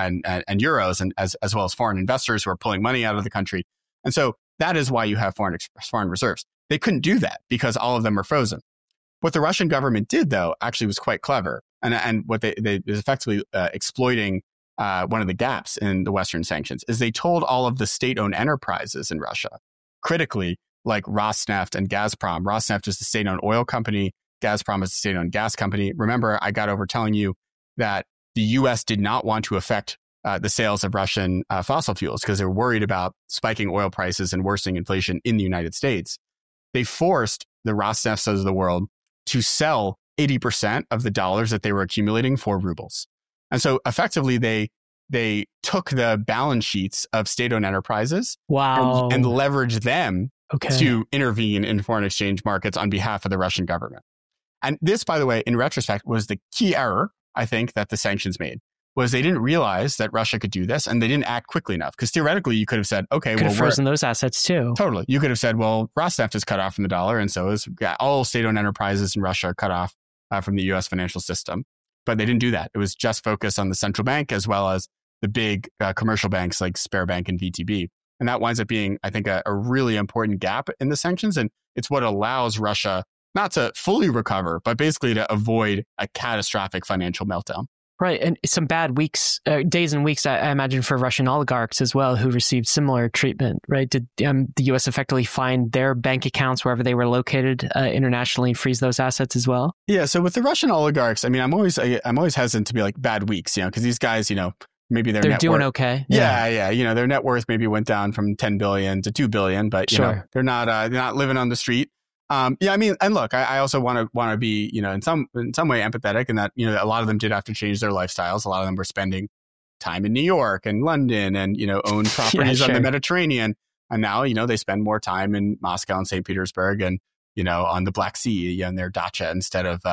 euros, and as well as foreign investors who are pulling money out of the country. And so that is why you have foreign reserves. They couldn't do that because all of them are frozen. What the Russian government did, though, actually was quite clever. And what they is effectively exploiting one of the gaps in the Western sanctions is they told all of the state-owned enterprises in Russia, critically, like Rosneft and Gazprom. Rosneft is the state-owned oil company. Gazprom is a state-owned gas company. Remember, I got over telling you that the U.S. did not want to affect the sales of Russian fossil fuels because they were worried about spiking oil prices and worsening inflation in the United States. They forced the Rosnefts of the world to sell 80% of the dollars that they were accumulating for rubles. And so effectively, they took the balance sheets of state-owned enterprises and leveraged them to intervene in foreign exchange markets on behalf of the Russian government. And this, by the way, in retrospect, was the key error, I think, that the sanctions made, was they didn't realize that Russia could do this and they didn't act quickly enough. Because theoretically, you could have said, okay, could have frozen those assets too. Totally. You could have said, well, Rosneft is cut off from the dollar, and so is all state-owned enterprises in Russia are cut off from the U.S. financial system. But they didn't do that. It was just focused on the central bank as well as the big commercial banks like Sberbank and VTB. And that winds up being, I think, a really important gap in the sanctions. And it's what allows Russia not to fully recover, but basically to avoid a catastrophic financial meltdown. Right. And some bad weeks, days and weeks, I imagine, for Russian oligarchs as well, who received similar treatment, right? Did the U.S. effectively find their bank accounts wherever they were located internationally, freeze those assets as well? Yeah. So with the Russian oligarchs, I'm always hesitant to be like bad weeks, because these guys, maybe they're doing okay. Yeah. Their net worth maybe went down from 10 billion to 2 billion, but they're not living on the street. And look, I also want to be, in some way empathetic in that, a lot of them did have to change their lifestyles. A lot of them were spending time in New York and London and, own properties on the Mediterranean. And now, they spend more time in Moscow and St. Petersburg and, on the Black Sea in their dacha instead of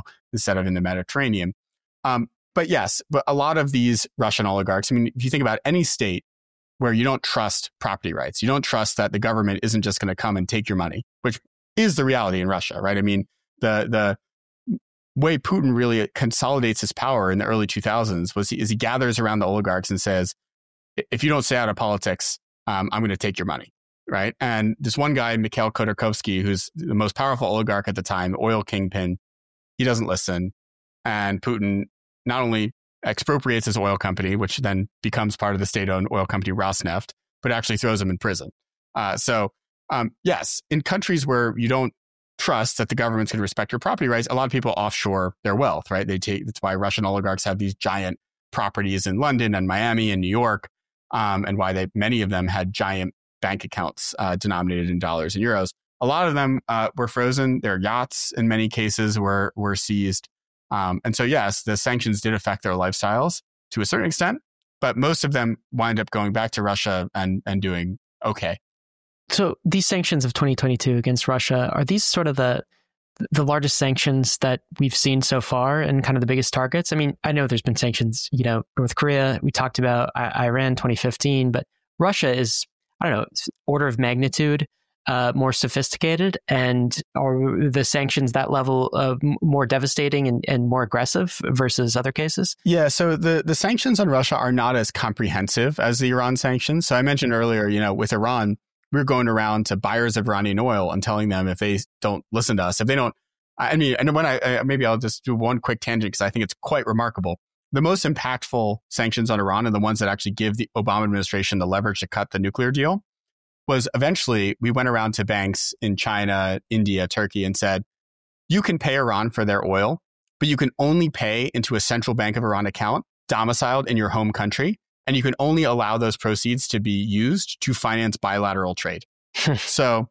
in the Mediterranean. But a lot of these Russian oligarchs, if you think about any state where you don't trust property rights, you don't trust that the government isn't just going to come and take your money, which is the reality in Russia, right? The way Putin really consolidates his power in the early 2000s is he gathers around the oligarchs and says, if you don't stay out of politics, I'm going to take your money, right? And this one guy, Mikhail Khodorkovsky, who's the most powerful oligarch at the time, oil kingpin, he doesn't listen. And Putin not only expropriates his oil company, which then becomes part of the state-owned oil company Rosneft, but actually throws him in prison. Yes, in countries where you don't trust that the government's going to respect your property rights, a lot of people offshore their wealth, right? That's why Russian oligarchs have these giant properties in London and Miami and New York, and why many of them had giant bank accounts denominated in dollars and euros. A lot of them were frozen. Their yachts, in many cases, were seized. And so, yes, the sanctions did affect their lifestyles to a certain extent, but most of them wind up going back to Russia and doing okay. So these sanctions of 2022 against Russia, are these sort of the largest sanctions that we've seen so far and kind of the biggest targets? I know there's been sanctions, North Korea, we talked about Iran 2015, but Russia is, order of magnitude more sophisticated, and are the sanctions that level of more devastating and more aggressive versus other cases? Yeah, so the sanctions on Russia are not as comprehensive as the Iran sanctions. So I mentioned earlier, with Iran, we're going around to buyers of Iranian oil and telling them if they don't listen to us, if they don't, and when maybe I'll just do one quick tangent because I think it's quite remarkable. The most impactful sanctions on Iran and the ones that actually give the Obama administration the leverage to cut the nuclear deal was eventually we went around to banks in China, India, Turkey and said, you can pay Iran for their oil, but you can only pay into a central Bank of Iran account domiciled in your home country. And you can only allow those proceeds to be used to finance bilateral trade. So,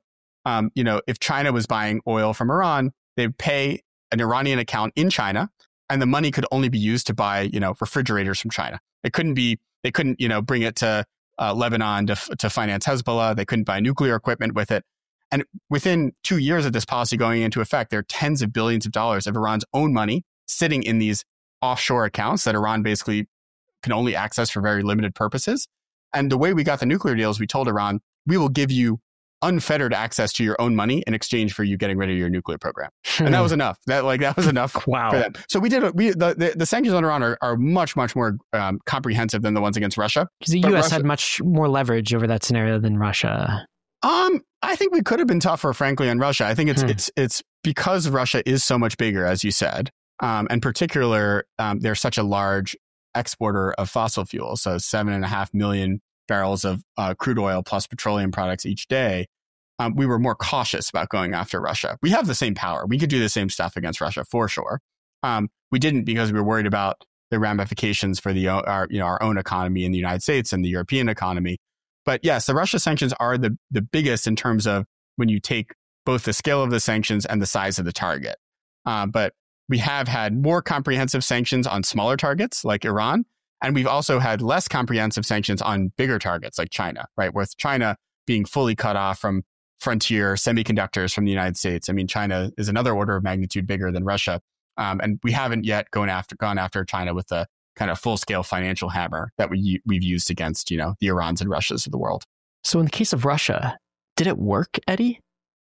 if China was buying oil from Iran, they'd pay an Iranian account in China, and the money could only be used to buy, refrigerators from China. They couldn't, bring it to Lebanon to finance Hezbollah. They couldn't buy nuclear equipment with it. And within 2 years of this policy going into effect, there are tens of billions of dollars of Iran's own money sitting in these offshore accounts that Iran basically can only access for very limited purposes. And the way we got the nuclear deal is we told Iran, we will give you unfettered access to your own money in exchange for you getting rid of your nuclear program. And that was enough. That was enough for them. So the sanctions on Iran are much, much more comprehensive than the ones against Russia. Because the U.S. had much more leverage over that scenario than Russia. I think we could have been tougher, frankly, on Russia. I think it's because Russia is so much bigger, as you said. In particular, they're such a large exporter of fossil fuels. So 7.5 million barrels of crude oil plus petroleum products each day. We were more cautious about going after Russia. We have the same power. We could do the same stuff against Russia for sure. We didn't because we were worried about the ramifications for our own economy in the United States and the European economy. But yes, the Russia sanctions are the biggest in terms of when you take both the scale of the sanctions and the size of the target. But we have had more comprehensive sanctions on smaller targets like Iran. And we've also had less comprehensive sanctions on bigger targets like China, right? With China being fully cut off from frontier semiconductors from the United States. I mean, China is another order of magnitude bigger than Russia. And we haven't yet gone after China with the kind of full-scale financial hammer that we've used against, the Irans and Russias of the world. So in the case of Russia, did it work, Eddie?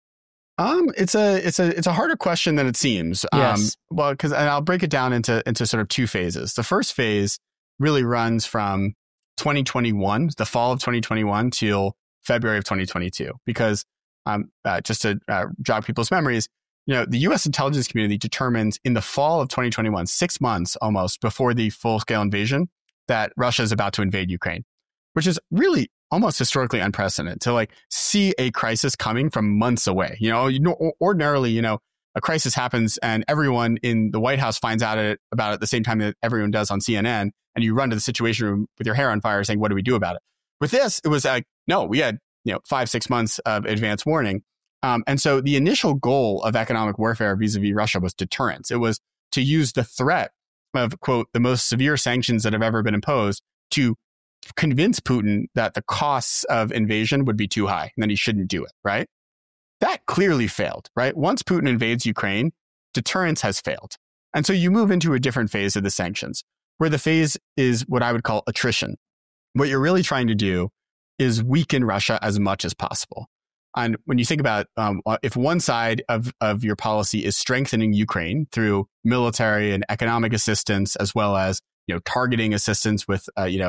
It's a harder question than it seems. Yes. And I'll break it down into sort of two phases. The first phase really runs from 2021, the fall of 2021 till February of 2022, because just to jog people's memories, the U.S. intelligence community determined in the fall of 2021, 6 months almost before the full-scale invasion, that Russia is about to invade Ukraine, which is really almost historically unprecedented to see a crisis coming from months away. Ordinarily, a crisis happens and everyone in the White House finds out about it at the same time that everyone does on CNN, and you run to the Situation Room with your hair on fire saying, what do we do about it? With this, it was no, we had 5-6 months of advance warning. And so the initial goal of economic warfare vis-a-vis Russia was deterrence. It was to use the threat of, quote, the most severe sanctions that have ever been imposed to convince Putin that the costs of invasion would be too high and that he shouldn't do it, right? That clearly failed, right? Once Putin invades Ukraine, deterrence has failed. And so you move into a different phase of the sanctions, where the phase is what I would call attrition. What you're really trying to do is weaken Russia as much as possible. And when you think about if one side of your policy is strengthening Ukraine through military and economic assistance, as well as targeting assistance with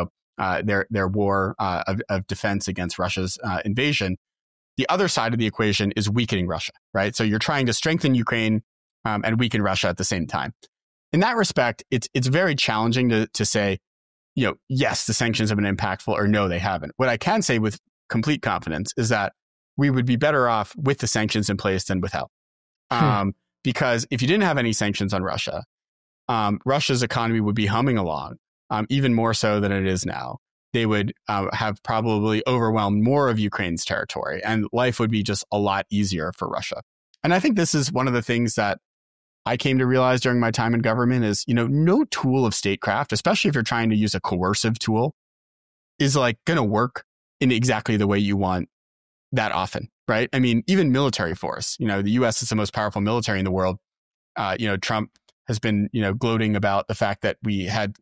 their war of defense against Russia's invasion, the other side of the equation is weakening Russia, right? So you're trying to strengthen Ukraine and weaken Russia at the same time. In that respect, it's very challenging to say, yes, the sanctions have been impactful, or no, they haven't. What I can say with complete confidence is that we would be better off with the sanctions in place than without. Because if you didn't have any sanctions on Russia, Russia's economy would be humming along, even more so than it is now. They would have probably overwhelmed more of Ukraine's territory, and life would be just a lot easier for Russia. And I think this is one of the things that I came to realize during my time in government is, no tool of statecraft, especially if you're trying to use a coercive tool, is going to work in exactly the way you want that often, right? I mean, even military force, the U.S. is the most powerful military in the world. Trump has been, gloating about the fact that we had,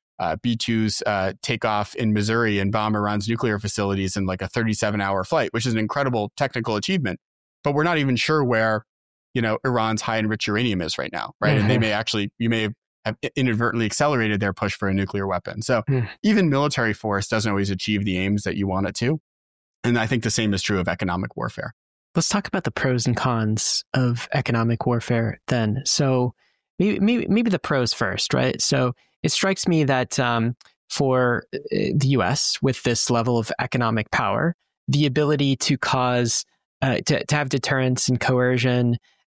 B-2s take off in Missouri and bomb Iran's nuclear facilities in a 37-hour flight, which is an incredible technical achievement. But we're not even sure where, Iran's high enriched uranium is right now, right? Mm-hmm. And you may have inadvertently accelerated their push for a nuclear weapon. So even military force doesn't always achieve the aims that you want it to. And I think the same is true of economic warfare. Let's talk about the pros and cons of economic warfare then. So maybe the pros first, right? So it strikes me that for the U.S., with this level of economic power, the ability to cause, to have deterrence and coercion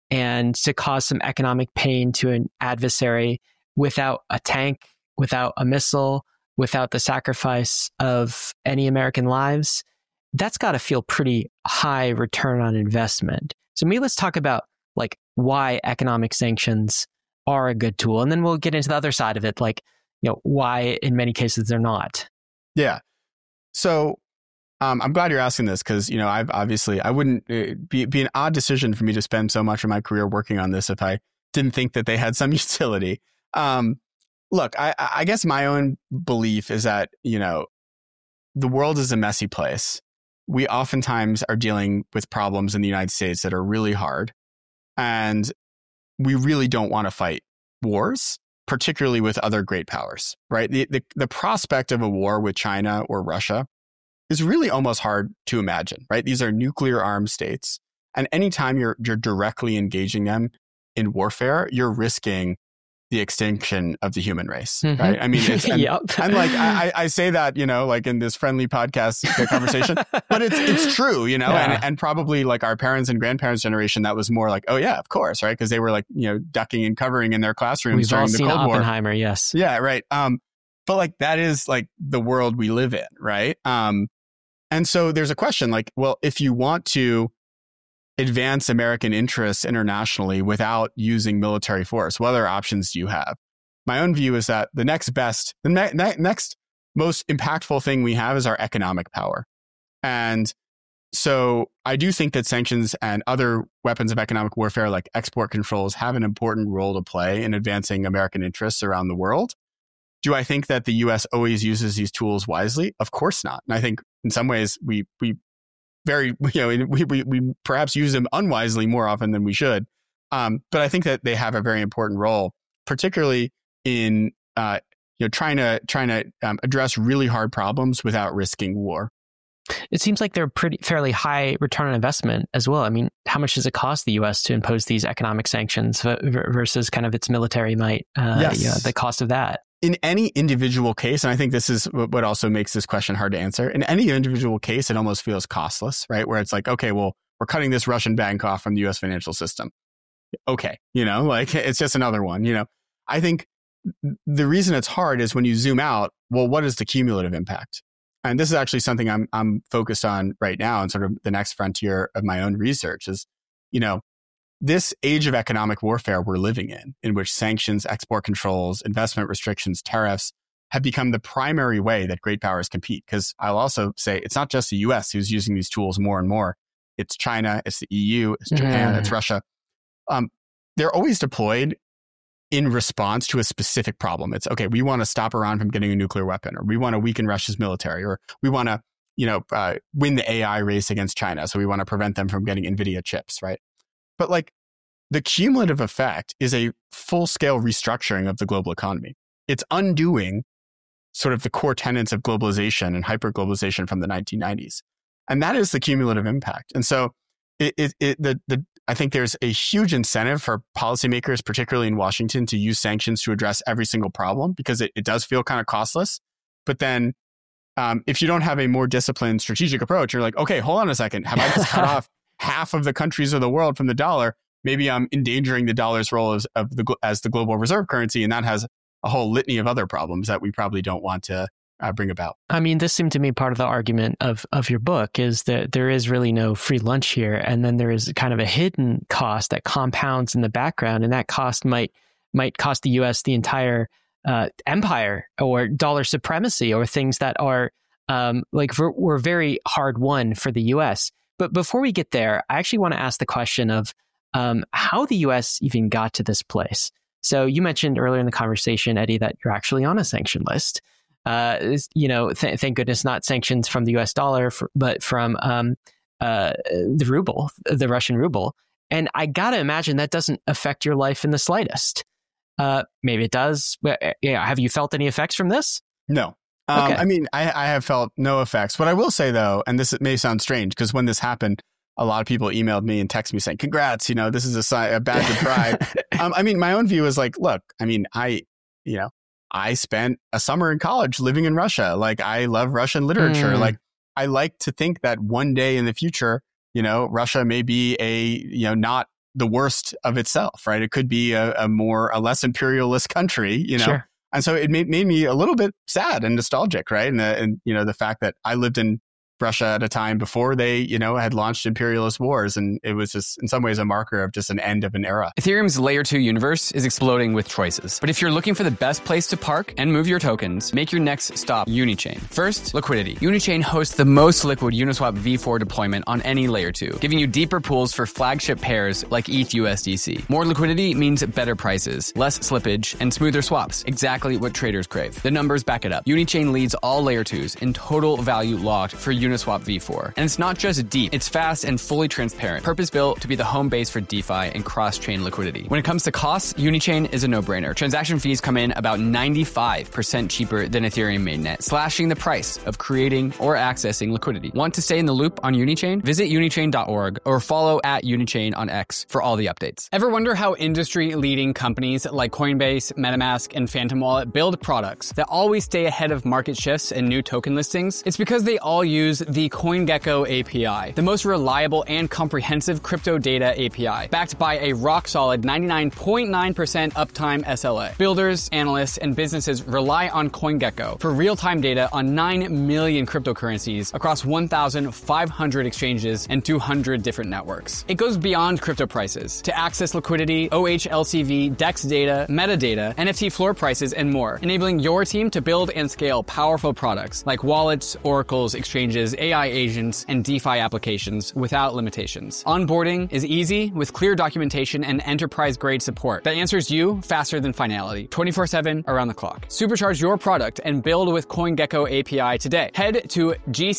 and to cause some economic pain to an adversary without a tank, without a missile, without the sacrifice of any American lives, that's got to feel pretty high return on investment. So maybe let's talk about like why economic sanctions are a good tool. And then we'll get into the other side of it, like, why in many cases they're not. Yeah. So I'm glad you're asking this because, I wouldn't be an odd decision for me to spend so much of my career working on this if I didn't think that they had some utility. Look, I guess my own belief is that, the world is a messy place. We oftentimes are dealing with problems in the United States that are really hard. And we really don't want to fight wars, particularly with other great powers, right? The prospect of a war with China or Russia is really almost hard to imagine, right? These are nuclear armed states. And anytime you're directly engaging them in warfare, you're risking the extinction of the human race, right? I mean, Yep. I'm like, I say that, like in this friendly podcast conversation, but it's true, Yeah. and probably like our parents and grandparents' generation, that was more like, oh yeah, of course, right? Because they were like, ducking and covering in their classrooms We've during all the seen Cold War. Oppenheimer, yes. Yeah, right. But like that is like the world we live in, right? And so there's a question like, well, if you want to advance American interests internationally without using military force, what other options do you have? My own view is that the next most impactful thing we have is our economic power. And so I do think that sanctions and other weapons of economic warfare like export controls have an important role to play in advancing American interests around the world. Do I think that the US always uses these tools wisely? Of course not. And I think in some ways we perhaps use them unwisely more often than we should. But I think that they have a very important role, particularly in trying to address really hard problems without risking war. It seems like they're fairly high return on investment as well. I mean, how much does it cost the U.S. to impose these economic sanctions versus kind of its military might? Yes. The cost of that. In any individual case, and I think this is what also makes this question hard to answer, in any individual case, it almost feels costless, right? Where it's like, okay, well, we're cutting this Russian bank off from the US financial system. Okay, like it's just another one, I think the reason it's hard is when you zoom out, well, what is the cumulative impact? And this is actually something I'm focused on right now and sort of the next frontier of my own research is, this age of economic warfare we're living in which sanctions, export controls, investment restrictions, tariffs have become the primary way that great powers compete. Because I'll also say it's not just the US who's using these tools more and more. It's China, it's the EU, it's Japan, it's Russia. They're always deployed in response to a specific problem. It's, okay, we want to stop Iran from getting a nuclear weapon, or we want to weaken Russia's military, or we want to, win the AI race against China. So we want to prevent them from getting NVIDIA chips, right? But like the cumulative effect is a full-scale restructuring of the global economy. It's undoing sort of the core tenets of globalization and hyperglobalization from the 1990s. And that is the cumulative impact. And so I think there's a huge incentive for policymakers, particularly in Washington, to use sanctions to address every single problem because it does feel kind of costless. But then if you don't have a more disciplined strategic approach, you're like, okay, hold on a second. Have I just cut off half of the countries of the world from the dollar? Maybe I'm endangering the dollar's role as the global reserve currency. And that has a whole litany of other problems that we probably don't want to bring about. I mean, this seemed to me part of the argument of your book is that there is really no free lunch here. And then there is kind of a hidden cost that compounds in the background. And that cost might cost the US the entire empire or dollar supremacy or things that are were very hard won for the US. But before we get there, I actually want to ask the question of how the US even got to this place. So you mentioned earlier in the conversation, Eddie, that you're actually on a sanction list. Thank goodness, not sanctions from the US dollar, but from the ruble, the Russian ruble. And I got to imagine that doesn't affect your life in the slightest. Maybe it does. Have you felt any effects from this? No. Okay. I mean, I have felt no effects. What I will say, though, and this may sound strange, because when this happened, a lot of people emailed me and texted me saying, congrats, this is a badge of pride. I mean, my own view is like, look, I mean, I spent a summer in college living in Russia. Like, I love Russian literature. Like, I like to think that one day in the future, Russia may be a, not the worst of itself, right? It could be a less imperialist country, you know? Sure. And so it made me a little bit sad and nostalgic, right? And the fact that I lived in Russia at a time before they, had launched imperialist wars. And it was just in some ways a marker of just an end of an era. Ethereum's layer 2 universe is exploding with choices. But if you're looking for the best place to park and move your tokens, make your next stop Unichain. First, liquidity. Unichain hosts the most liquid Uniswap v4 deployment on any layer 2, giving you deeper pools for flagship pairs like ETH USDC. More liquidity means better prices, less slippage, and smoother swaps. Exactly what traders crave. The numbers back it up. Unichain leads all layer 2s in total value locked for Uniswap v4. And it's not just deep, it's fast and fully transparent, purpose-built to be the home base for DeFi and cross-chain liquidity. When it comes to costs, Unichain is a no-brainer. Transaction fees come in about 95% cheaper than Ethereum mainnet, slashing the price of creating or accessing liquidity. Want to stay in the loop on Unichain? Visit unichain.org or follow @Unichain on X for all the updates. Ever wonder how industry-leading companies like Coinbase, MetaMask, and Phantom Wallet build products that always stay ahead of market shifts and new token listings? It's because they all use the CoinGecko API, the most reliable and comprehensive crypto data API, backed by a rock-solid 99.9% uptime SLA. Builders, analysts, and businesses rely on CoinGecko for real-time data on 9 million cryptocurrencies across 1,500 exchanges and 200 different networks. It goes beyond crypto prices to access liquidity, OHLCV, DEX data, metadata, NFT floor prices, and more, enabling your team to build and scale powerful products like wallets, oracles, exchanges, AI agents, and DeFi applications without limitations. Onboarding is easy with clear documentation and enterprise-grade support that answers you faster than finality, 24/7 around the clock. Supercharge your product and build with CoinGecko API today. Head to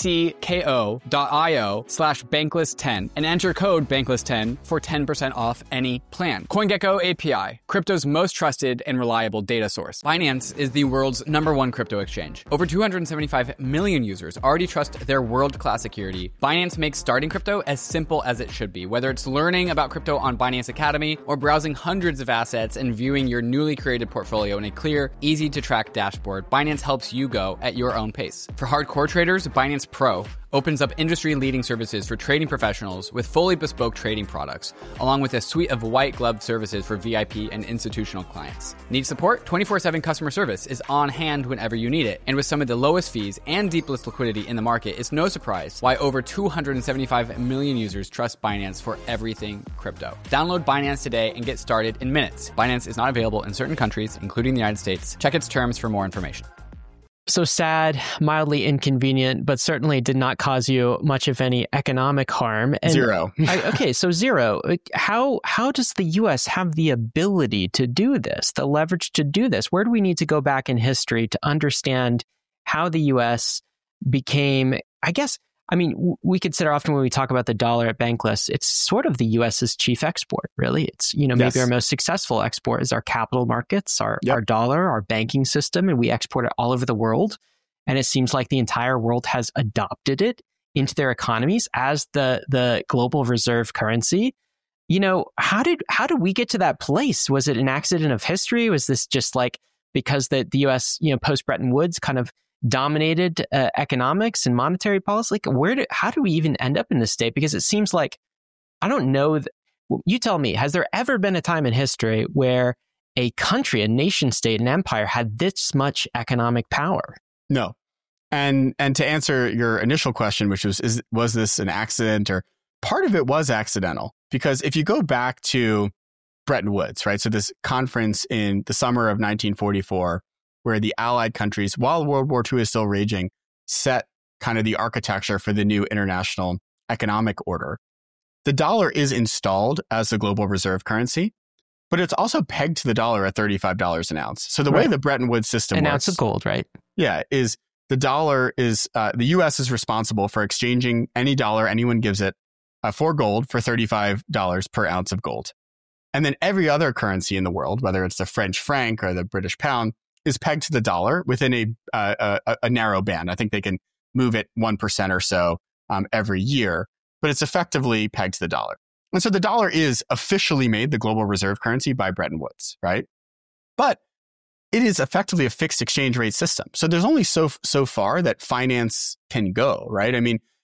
gcko.io/bankless10 and enter code bankless10 for 10% off any plan. CoinGecko API, crypto's most trusted and reliable data source. Binance is the world's #1 crypto exchange. Over 275 million users already trust their world-class security. Binance makes starting crypto as simple as it should be, whether it's learning about crypto on Binance Academy or browsing hundreds of assets and viewing your newly created portfolio in a clear, easy-to-track dashboard. Binance helps you go at your own pace. For hardcore traders, Binance Pro opens up industry-leading services for trading professionals with fully bespoke trading products, along with a suite of white-gloved services for VIP and institutional clients. Need support? 24/7 customer service is on hand whenever you need it. And with some of the lowest fees and deepest liquidity in the market, it's no surprise why over 275 million users trust Binance for everything crypto. Download Binance today and get started in minutes. Binance is not available in certain countries, including the United States. Check its terms for more information. So sad, mildly inconvenient, but certainly did not cause you much of any economic harm. And Zero. So zero. How does the U.S. have the ability to do this, the leverage to do this? Where do we need to go back in history to understand how the U.S. became, we consider often when we talk about the dollar at Bankless, it's sort of the U.S.'s chief export, really. It's, maybe our most successful export is our capital markets, our dollar, our banking system, and we export it all over the world. And it seems like the entire world has adopted it into their economies as the global reserve currency. How did we get to that place? Was it an accident of history? Was this just like because the U.S., post Bretton Woods kind of dominated economics and monetary policy? Like, how do we even end up in this state? Because it seems like, I don't know. You tell me, has there ever been a time in history where a country, a nation state, an empire had this much economic power? No. And to answer your initial question, which was this an accident, or part of it was accidental? Because if you go back to Bretton Woods, right? So this conference in the summer of 1944, where the Allied countries, while World War II is still raging, set kind of the architecture for the new international economic order. The dollar is installed as the global reserve currency, but it's also pegged to the dollar at $35 an ounce. So the way the Bretton Woods system works... An ounce of gold, right? Yeah, is the dollar is... the U.S. is responsible for exchanging any dollar anyone gives it for gold for $35 per ounce of gold. And then every other currency in the world, whether it's the French franc or the British pound, is pegged to the dollar within a narrow band. I think they can move it 1% or so every year, but it's effectively pegged to the dollar. And so the dollar is officially made the global reserve currency by Bretton Woods, right? But it is effectively a fixed exchange rate system. So there's only so far that finance can go, right? I mean,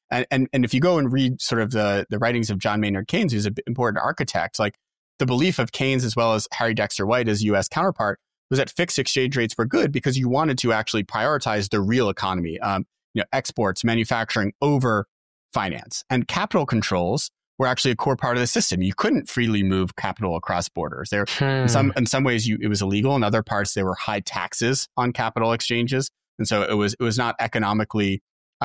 And if you go and read sort of the writings of John Maynard Keynes, who's an important architect, like the belief of Keynes as well as Harry Dexter White as U.S. counterpart was that fixed exchange rates were good because you wanted to actually prioritize the real economy, exports, manufacturing over finance. And capital controls were actually a core part of the system. You couldn't freely move capital across borders. In some ways, it was illegal. In other parts, there were high taxes on capital exchanges, and so it was not economically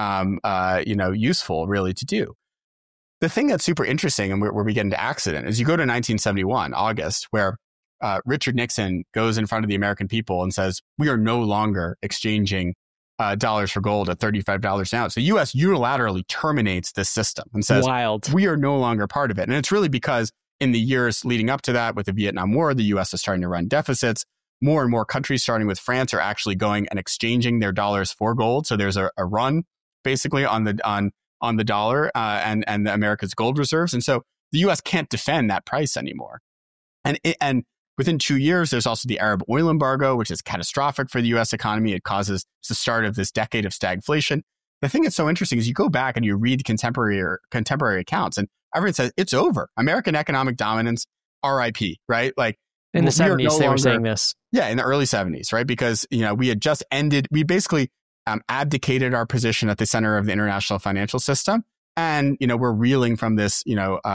useful really to do. The thing that's super interesting, and where we get into accident, is you go to 1971, August, where Richard Nixon goes in front of the American people and says, we are no longer exchanging dollars for gold at $35 an ounce. The U.S. unilaterally terminates this system and says, we are no longer part of it. And it's really because in the years leading up to that, with the Vietnam War, the U.S. is starting to run deficits. More and more countries, starting with France, are actually going and exchanging their dollars for gold. So there's a run basically on the dollar and the America's gold reserves. And so the U.S. can't defend that price anymore. And within 2 years, there's also the Arab oil embargo, which is catastrophic for the U.S. economy. It causes the start of this decade of stagflation. The thing that's so interesting is you go back and you read contemporary accounts, and everyone says it's over. American economic dominance, RIP, right? Like in the 70s, they were saying this. Yeah, in the early 70s, right? Because we had just ended. We basically abdicated our position at the center of the international financial system, and we're reeling from this,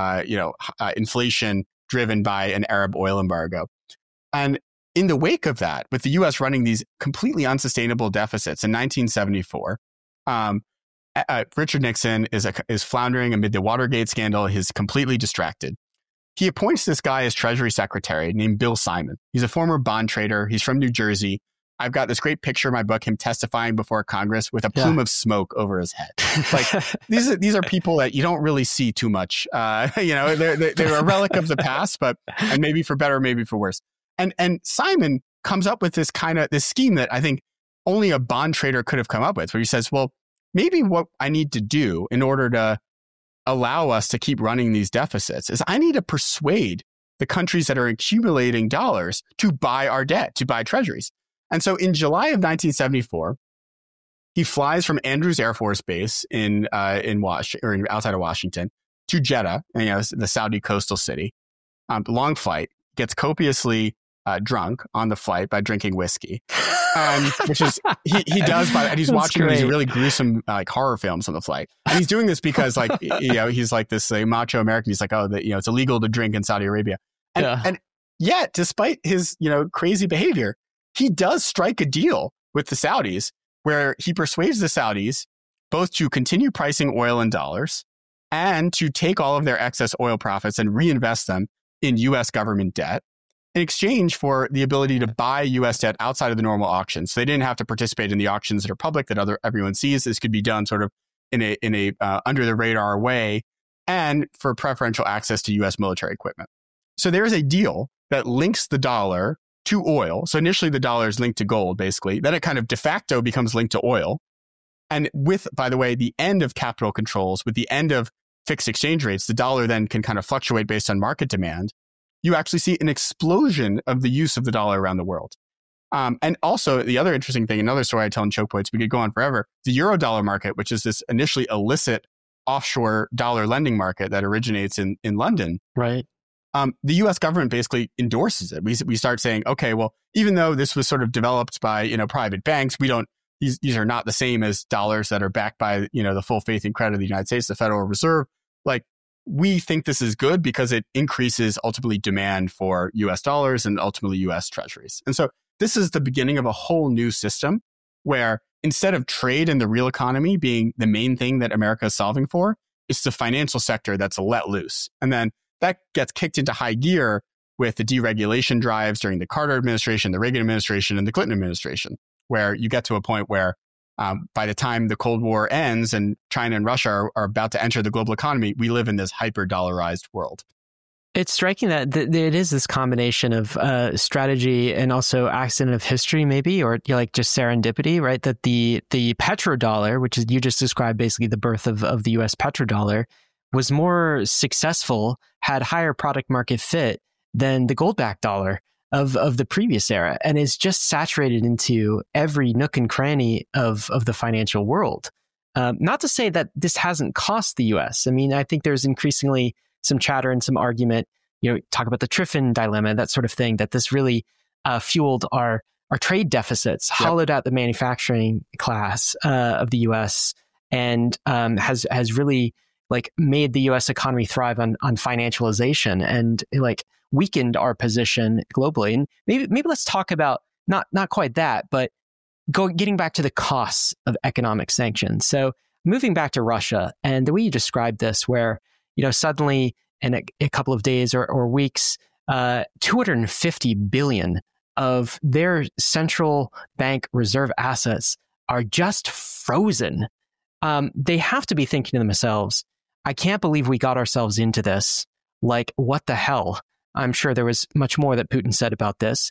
inflation driven by an Arab oil embargo. And in the wake of that, with the U.S. running these completely unsustainable deficits in 1974, Richard Nixon is floundering amid the Watergate scandal. He's completely distracted. He appoints this guy as Treasury Secretary named Bill Simon. He's a former bond trader. He's from New Jersey. I've got this great picture in my book, him testifying before Congress with a plume of smoke over his head. Like these are people that you don't really see too much. They're a relic of the past, and maybe for better, maybe for worse. And Simon comes up with this scheme that I think only a bond trader could have come up with, where he says, well, maybe what I need to do in order to allow us to keep running these deficits is I need to persuade the countries that are accumulating dollars to buy our debt, to buy treasuries. And so in July of 1974, he flies from Andrews Air Force Base outside of Washington to Jeddah, the Saudi coastal city. Long flight, gets copiously drunk on the flight by drinking whiskey, which is he does and he's watching these really gruesome horror films on the flight. And he's doing this because he's like this macho American. He's like, it's illegal to drink in Saudi Arabia, and yet despite his crazy behavior, he does strike a deal with the Saudis where he persuades the Saudis both to continue pricing oil in dollars and to take all of their excess oil profits and reinvest them in U.S. government debt in exchange for the ability to buy U.S. debt outside of the normal auctions. So they didn't have to participate in the auctions that are public that everyone sees. This could be done sort of in a under the radar way, and for preferential access to U.S. military equipment. So there is a deal that links the dollar to oil. So initially the dollar is linked to gold, basically. Then it kind of de facto becomes linked to oil. And with, by the way, the end of capital controls, with the end of fixed exchange rates, the dollar then can kind of fluctuate based on market demand. You actually see an explosion of the use of the dollar around the world. And also the other interesting thing, another story I tell in Choke Points, we could go on forever, the Eurodollar market, which is this initially illicit offshore dollar lending market that originates in London. Right. The U.S. government basically endorses it. We start saying, okay, well, even though this was sort of developed by private banks, these are not the same as dollars that are backed by the full faith and credit of the United States, the Federal Reserve. Like, we think this is good because it increases ultimately demand for U.S. dollars and ultimately U.S. treasuries. And so this is the beginning of a whole new system where instead of trade and the real economy being the main thing that America is solving for, it's the financial sector that's let loose. And then that gets kicked into high gear with the deregulation drives during the Carter administration, the Reagan administration, and the Clinton administration, where you get to a point where by the time the Cold War ends and China and Russia are about to enter the global economy, we live in this hyper-dollarized world. It's striking that it is this combination of strategy and also accident of history, maybe, or just serendipity, right? That the petrodollar, which is you just described basically the birth of the U.S. petrodollar, was more successful, had higher product market fit than the gold-backed dollar of the previous era, and is just saturated into every nook and cranny of the financial world. Not to say that this hasn't cost the U.S. I mean, I think there's increasingly some chatter and some argument, talk about the Triffin dilemma, that sort of thing, that this really fueled our trade deficits, hollowed out the manufacturing class of the U.S., and has really made the U.S. economy thrive on financialization and weakened our position globally. And maybe let's talk about not quite that, but getting back to the costs of economic sanctions. So moving back to Russia and the way you described this, where suddenly in a couple of days or weeks, 250 billion of their central bank reserve assets are just frozen. They have to be thinking to themselves, I can't believe we got ourselves into this. What the hell? I'm sure there was much more that Putin said about this.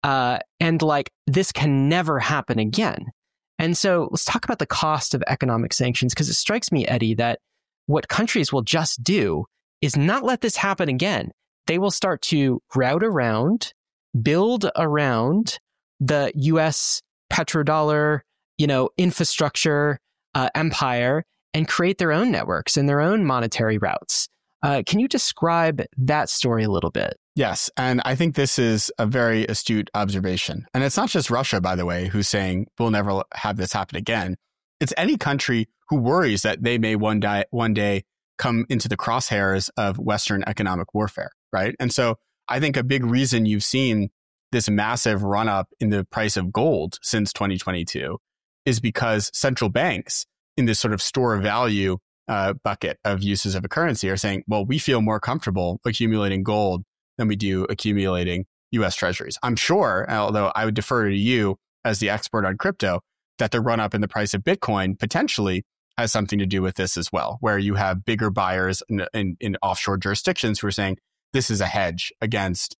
And this can never happen again. And so let's talk about the cost of economic sanctions, because it strikes me, Eddie, that what countries will just do is not let this happen again. They will start to route around, build around the U.S. petrodollar, infrastructure empire, and create their own networks and their own monetary routes. Can you describe that story a little bit? Yes. And I think this is a very astute observation. And it's not just Russia, by the way, who's saying we'll never have this happen again. It's any country who worries that they may one day come into the crosshairs of Western economic warfare, right? And so I think a big reason you've seen this massive run up in the price of gold since 2022 is because central banks in this sort of store of value bucket of uses of a currency are saying, well, we feel more comfortable accumulating gold than we do accumulating US treasuries. I'm sure, although I would defer to you as the expert on crypto, that the run up in the price of Bitcoin potentially has something to do with this as well, where you have bigger buyers in offshore jurisdictions who are saying this is a hedge against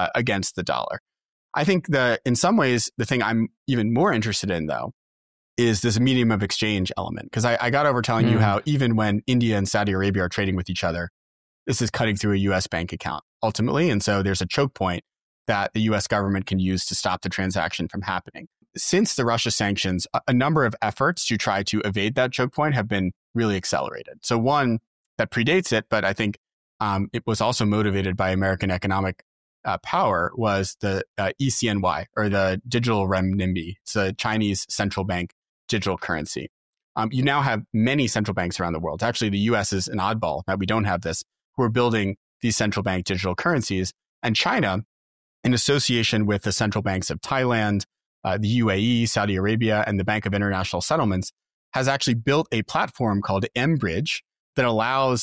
the dollar. I think in some ways, the thing I'm even more interested in, though, is this medium of exchange element. Because I got over telling you how even when India and Saudi Arabia are trading with each other, this is cutting through a US bank account ultimately. And so there's a choke point that the US government can use to stop the transaction from happening. Since the Russia sanctions, a number of efforts to try to evade that choke point have been really accelerated. So one that predates it, but I think it was also motivated by American economic power, was the ECNY, or the digital renminbi. It's a Chinese central bank digital currency. You now have many central banks around the world. Actually, the US is an oddball that we don't have this, who are building these central bank digital currencies. And China, in association with the central banks of Thailand, the UAE, Saudi Arabia, and the Bank of International Settlements, has actually built a platform called mBridge that allows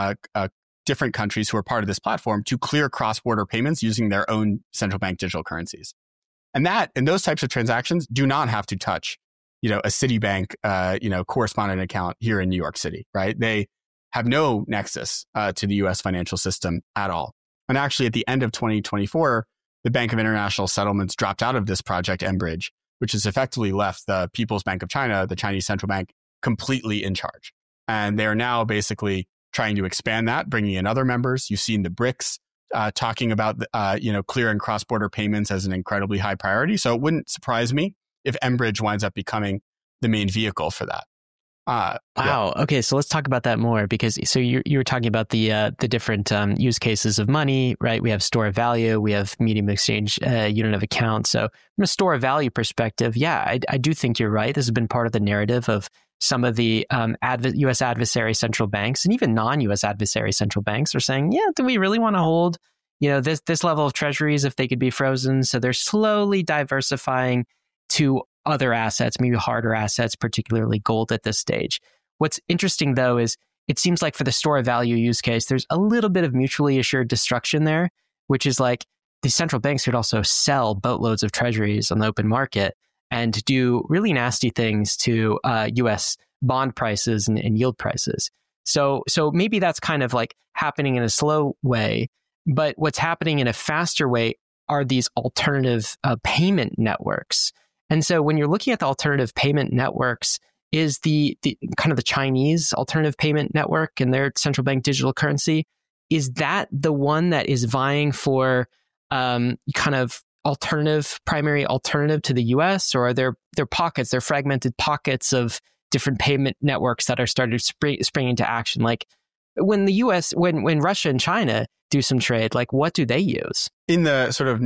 different countries who are part of this platform to clear cross-border payments using their own central bank digital currencies. And those types of transactions do not have to touch, a Citibank, correspondent account here in New York City, right? They have no nexus to the US financial system at all. And actually, at the end of 2024, the Bank of International Settlements dropped out of this project, mBridge, which has effectively left the People's Bank of China, the Chinese central bank, completely in charge. And they are now basically trying to expand that, bringing in other members. You've seen the BRICS talking about, clearing cross-border payments as an incredibly high priority. So it wouldn't surprise me if mBridge winds up becoming the main vehicle for that. Wow. Yeah. Okay. So let's talk about that more, because you were talking about the different use cases of money, right? We have store of value, we have medium of exchange, unit of account. So from a store of value perspective, yeah, I do think you're right. This has been part of the narrative of some of the U.S. adversary central banks, and even non-U.S. adversary central banks are saying, yeah, do we really want to hold, this level of treasuries if they could be frozen? So they're slowly diversifying to other assets, maybe harder assets, particularly gold at this stage. What's interesting, though, is it seems like for the store of value use case, there's a little bit of mutually assured destruction there, which is like the central banks could also sell boatloads of treasuries on the open market and do really nasty things to U.S. bond prices and yield prices. So maybe that's kind of like happening in a slow way, but what's happening in a faster way are these alternative payment networks. And so when you're looking at the alternative payment networks, is the kind of the Chinese alternative payment network and their central bank digital currency, is that the one that is vying for kind of primary alternative to the US, or are there pockets, there fragmented pockets of different payment networks that are started spring into action. Like when the US, when Russia and China do some trade, like what do they use? In the sort of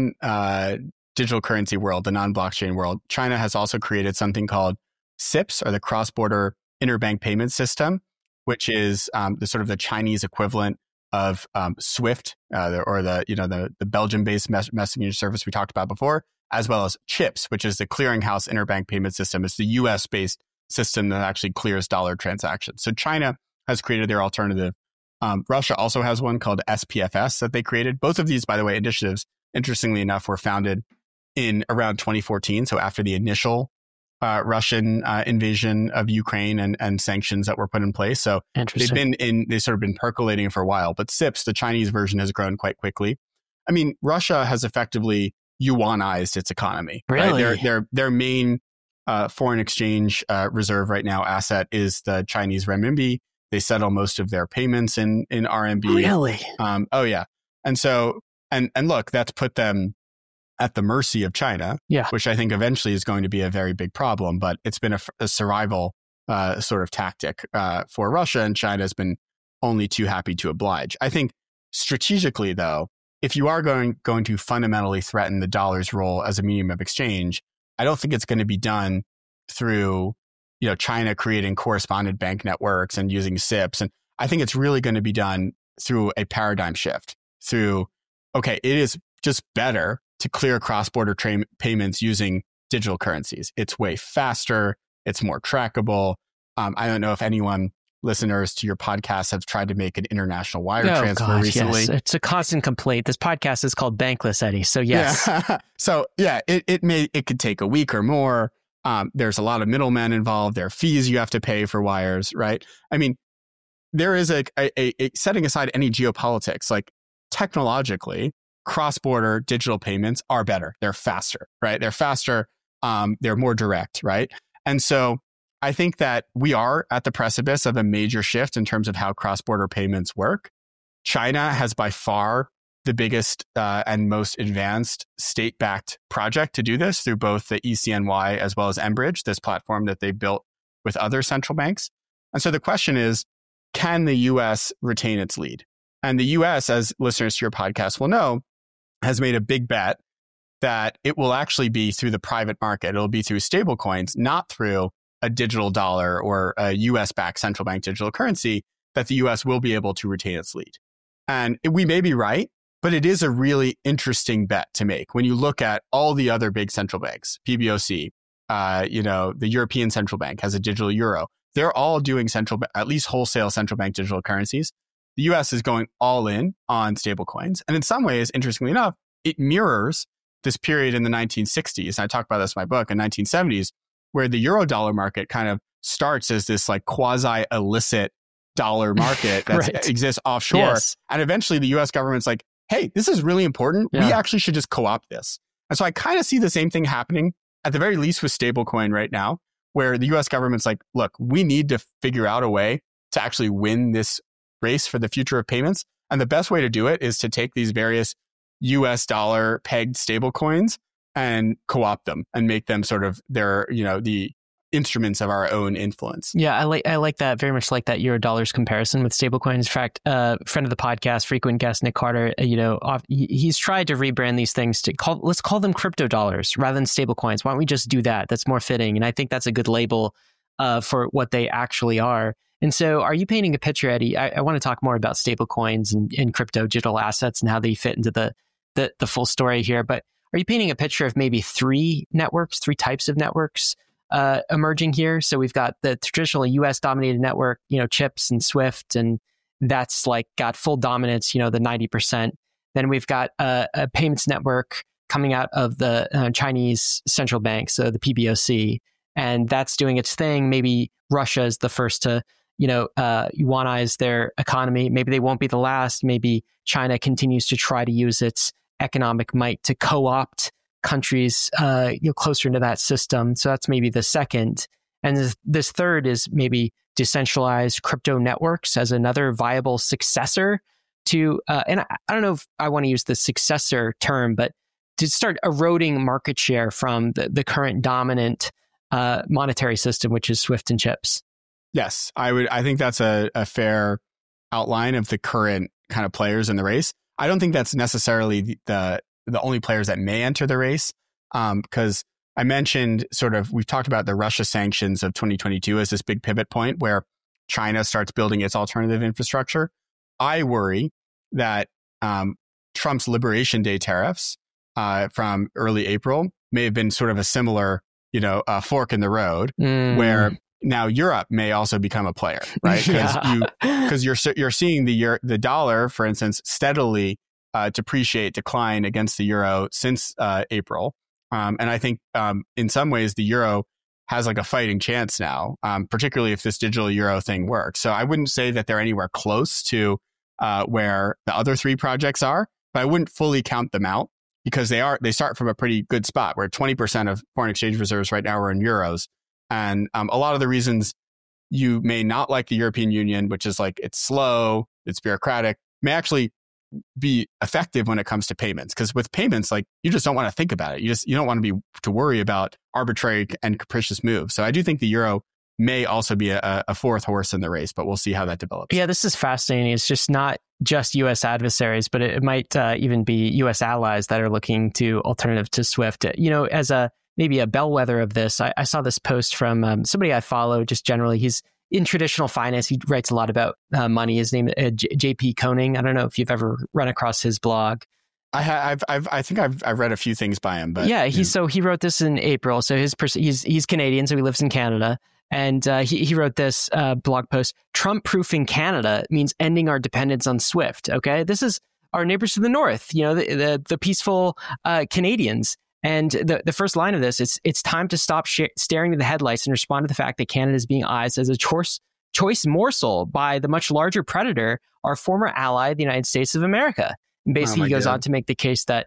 non-digital currency world, the non-blockchain world, China has also created something called CIPS, or the Cross-Border Interbank Payment System, which is the sort of the Chinese equivalent of SWIFT, or the Belgium-based messaging service we talked about before, as well as CHIPS, which is the Clearinghouse Interbank Payment System. It's the US-based system that actually clears dollar transactions. So China has created their alternative. Russia also has one called SPFS that they created. Both of these, by the way, initiatives, interestingly enough, were founded in around 2014. So after the initial Russian invasion of Ukraine and sanctions that were put in place. So they've sort of been percolating for a while. But CIPS, the Chinese version, has grown quite quickly. I mean, Russia has effectively yuanized its economy. Really? Right? Their main foreign exchange reserve right now asset is the Chinese renminbi. They settle most of their payments in RMB. Really? Oh yeah. And so and look, that's put them at the mercy of China, which I think eventually is going to be a very big problem. But it's been a survival sort of tactic for Russia, and China has been only too happy to oblige. I think strategically, though, if you are going to fundamentally threaten the dollar's role as a medium of exchange, I don't think it's going to be done through China creating correspondent bank networks and using CIPS. And I think it's really going to be done through a paradigm shift. Through, okay, it is just better to clear cross-border payments using digital currencies. It's way faster. It's more trackable. I don't know if listeners to your podcast have tried to make an international wire transfer recently. Yes. It's a constant complaint. This podcast is called Bankless, Eddie. So yes. Yeah. So yeah, it could take a week or more. There's a lot of middlemen involved. There are fees you have to pay for wires, right? I mean, there is a setting aside any geopolitics, like technologically, cross-border digital payments are better. They're faster, right? They're faster. They're more direct, right? And so I think that we are at the precipice of a major shift in terms of how cross-border payments work. China has by far the biggest and most advanced state-backed project to do this through both the ECNY as well as mBridge, this platform that they built with other central banks. And so the question is, can the US retain its lead? And the US, as listeners to your podcast will know, has made a big bet that it will actually be through the private market. It'll be through stablecoins, not through a digital dollar or a US-backed central bank digital currency, that the US will be able to retain its lead. And we may be right, but it is a really interesting bet to make. When you look at all the other big central banks, PBOC, the European Central Bank has a digital euro. They're all doing at least wholesale central bank digital currencies. The US is going all in on stablecoins. And in some ways, interestingly enough, it mirrors this period in the 1960s. And I talk about this in my book, in 1970s, where the euro dollar market kind of starts as this like quasi-illicit dollar market that exists offshore. Yes. And eventually the US government's like, hey, this is really important. Yeah. We actually should just co-opt this. And so I kind of see the same thing happening at the very least with stablecoin right now, where the US government's like, look, we need to figure out a way to actually win this race for the future of payments. And the best way to do it is to take these various US dollar pegged stablecoins and co-opt them and make them sort of their, the instruments of our own influence. Yeah, I like that, very much like that euro dollars comparison with stablecoins. In fact, friend of the podcast, frequent guest Nick Carter, he's tried to rebrand these things let's call them crypto dollars rather than stablecoins. Why don't we just do that? That's more fitting. And I think that's a good label for what they actually are. And so are you painting a picture, Eddie? I want to talk more about stablecoins and crypto digital assets and how they fit into the full story here. But are you painting a picture of maybe three types of networks emerging here? So we've got the traditional US dominated network, CHIPS and SWIFT, and that's like got full dominance, the 90%. Then we've got a payments network coming out of the Chinese central bank, so the PBOC, and that's doing its thing. Maybe Russia is the first to yuanize their economy. Maybe they won't be the last. Maybe China continues to try to use its economic might to co-opt countries closer into that system. So that's maybe the second. And this third is maybe decentralized crypto networks as another viable successor to, and I don't know if I want to use the successor term, but to start eroding market share from the current dominant monetary system, which is SWIFT and CHIPS. Yes, I think that's a fair outline of the current kind of players in the race. I don't think that's necessarily the only players that may enter the race, because I mentioned we've talked about the Russia sanctions of 2022 as this big pivot point where China starts building its alternative infrastructure. I worry that Trump's Liberation Day tariffs from early April may have been sort of a similar, fork in the road where now Europe may also become a player, right? Because you're seeing the dollar, for instance, steadily decline against the euro since April, and I think in some ways the euro has like a fighting chance now, particularly if this digital euro thing works. So I wouldn't say that they're anywhere close to where the other three projects are, but I wouldn't fully count them out because they start from a pretty good spot where 20% of foreign exchange reserves right now are in euros. And a lot of the reasons you may not like the European Union, which is like it's slow, it's bureaucratic, may actually be effective when it comes to payments. Because with payments, like you just don't want to think about it. You don't want to worry about arbitrary and capricious moves. So I do think the euro may also be a fourth horse in the race, but we'll see how that develops. Yeah, this is fascinating. It's just not just U.S. adversaries, but it might even be U.S. allies that are looking to alternative to SWIFT. As maybe a bellwether of this, I saw this post from somebody I follow. Just generally, he's in traditional finance. He writes a lot about money. His name is JP Koning. I don't know if you've ever run across his blog. I think I've read a few things by him, but yeah, he wrote this in April. So he's Canadian, so he lives in Canada. And he wrote this blog post: Trump-proofing Canada means ending our dependence on SWIFT. Okay, this is our neighbors to the north. The peaceful Canadians. And the first line of this is: it's time to stop staring to the headlights and respond to the fact that Canada is being eyed as a choice morsel by the much larger predator, our former ally, the United States of America. And basically, he goes on to make the case that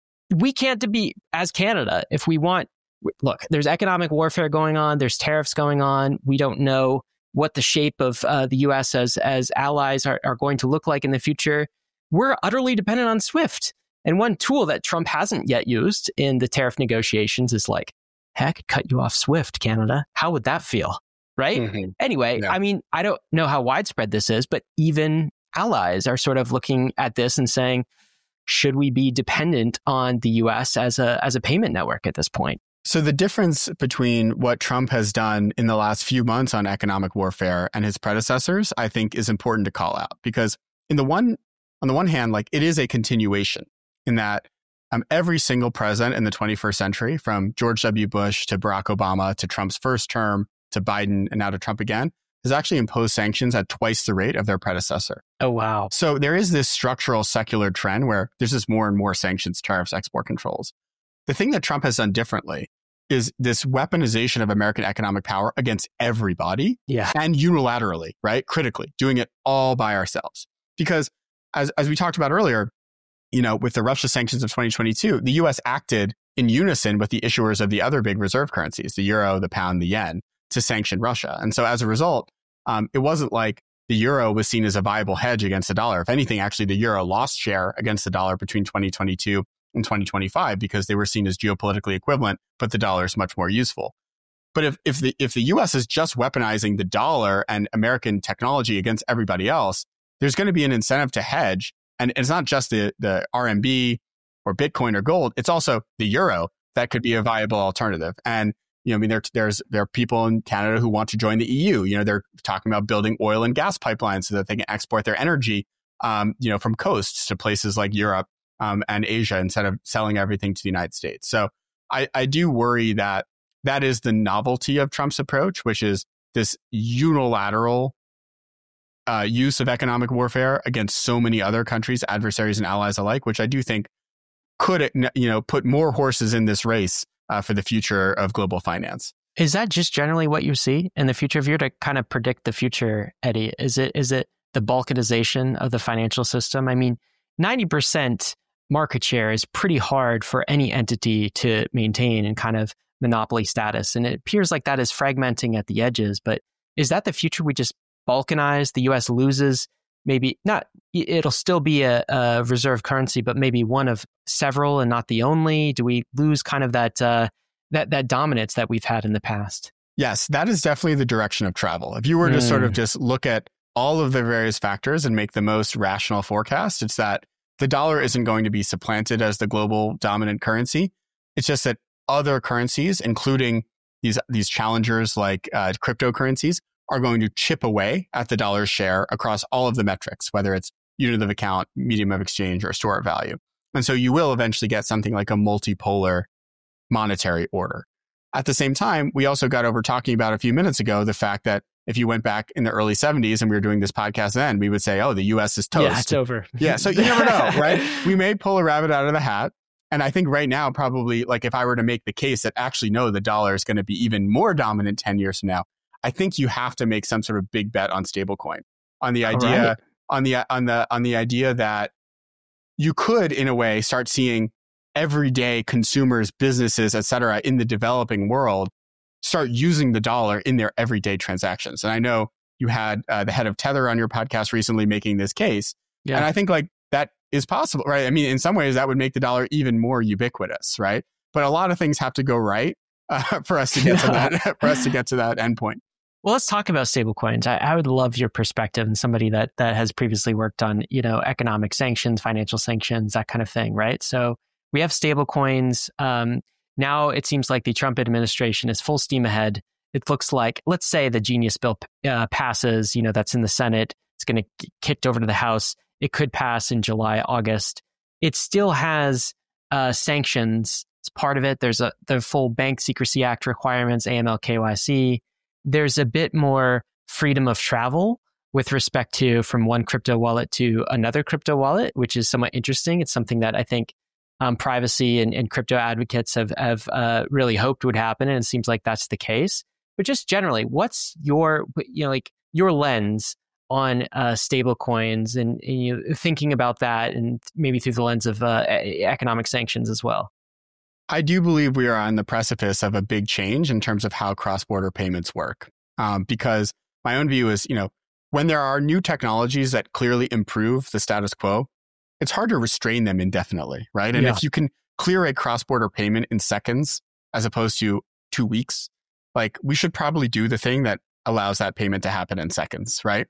we can't be as Canada if we want. Look, there's economic warfare going on. There's tariffs going on. We don't know what the shape of the U.S. as allies are going to look like in the future. We're utterly dependent on SWIFT. And one tool that Trump hasn't yet used in the tariff negotiations is like, heck, cut you off SWIFT, Canada. How would that feel? Right? Mm-hmm. Anyway, yeah. I mean, I don't know how widespread this is, but even allies are sort of looking at this and saying, should we be dependent on the U.S. as a payment network at this point? So the difference between what Trump has done in the last few months on economic warfare and his predecessors, I think, is important to call out because on the one hand, like it is a continuation in that every single president in the 21st century, from George W. Bush to Barack Obama to Trump's first term to Biden and now to Trump again, has actually imposed sanctions at twice the rate of their predecessor. Oh, wow. So there is this structural secular trend where there's just more and more sanctions, tariffs, export controls. The thing that Trump has done differently is this weaponization of American economic power against everybody and unilaterally, right? Critically, doing it all by ourselves. Because as we talked about earlier, with the Russia sanctions of 2022, the U.S. acted in unison with the issuers of the other big reserve currencies, the euro, the pound, the yen, to sanction Russia. And so as a result, it wasn't like the euro was seen as a viable hedge against the dollar. If anything, actually, the euro lost share against the dollar between 2022 and 2025 because they were seen as geopolitically equivalent, but the dollar is much more useful. But if the U.S. is just weaponizing the dollar and American technology against everybody else, there's going to be an incentive to hedge. And it's not just the RMB or Bitcoin or gold. It's also the euro that could be a viable alternative. And there are people in Canada who want to join the EU. They're talking about building oil and gas pipelines so that they can export their energy, from coasts to places like Europe and Asia instead of selling everything to the United States. So I do worry that is the novelty of Trump's approach, which is this unilateral use of economic warfare against so many other countries, adversaries and allies alike, which I do think could, put more horses in this race for the future of global finance. Is that just generally what you see in the future? If you were to kind of predict the future, Eddie, is it the balkanization of the financial system? I mean, 90% market share is pretty hard for any entity to maintain in kind of monopoly status. And it appears like that is fragmenting at the edges. But is that the future? We just balkanize, the U.S. loses, maybe not, it'll still be a reserve currency, but maybe one of several and not the only? Do we lose kind of that that dominance that we've had in the past. Yes, that is definitely the direction of travel. If you were to sort of just look at all of the various factors and make the most rational forecast, it's that the dollar isn't going to be supplanted as the global dominant currency. It's just that other currencies, including these challengers like cryptocurrencies, are going to chip away at the dollar's share across all of the metrics, whether it's unit of account, medium of exchange, or store of value. And so you will eventually get something like a multipolar monetary order. At the same time, we also got over talking about a few minutes ago the fact that if you went back in the early 70s and we were doing this podcast then, we would say, oh, the US is toast. Yeah, it's over. Yeah, so you never know, right? We may pull a rabbit out of the hat. And I think right now, probably, like if I were to make the case that actually, no, the dollar is going to be even more dominant 10 years from now, I think you have to make some sort of big bet on stablecoin, on the idea, on the idea that you could, in a way, start seeing everyday consumers, businesses, et cetera, in the developing world start using the dollar in their everyday transactions. And I know you had the head of Tether on your podcast recently making this case. Yeah. And I think like that is possible, right? I mean, in some ways that would make the dollar even more ubiquitous, right? But a lot of things have to go right for us to get to that, for us to get to that endpoint. Well, let's talk about stablecoins. I would love your perspective, and somebody that has previously worked on, economic sanctions, financial sanctions, that kind of thing, right? So we have stablecoins. Now it seems like the Trump administration is full steam ahead. It looks like, let's say the Genius Bill passes, that's in the Senate. It's going to get kicked over to the House. It could pass in July, August. It still has sanctions as part of it. There's the full Bank Secrecy Act requirements, AML, KYC. There's a bit more freedom of travel with respect to from one crypto wallet to another crypto wallet, which is somewhat interesting. It's something that I think privacy and crypto advocates have really hoped would happen, and it seems like that's the case. But just generally, what's your your lens on stable coins and thinking about that, and maybe through the lens of economic sanctions as well? I do believe we are on the precipice of a big change in terms of how cross-border payments work. Because my own view is, when there are new technologies that clearly improve the status quo, it's hard to restrain them indefinitely, right? And if you can clear a cross-border payment in seconds as opposed to 2 weeks, like we should probably do the thing that allows that payment to happen in seconds, right?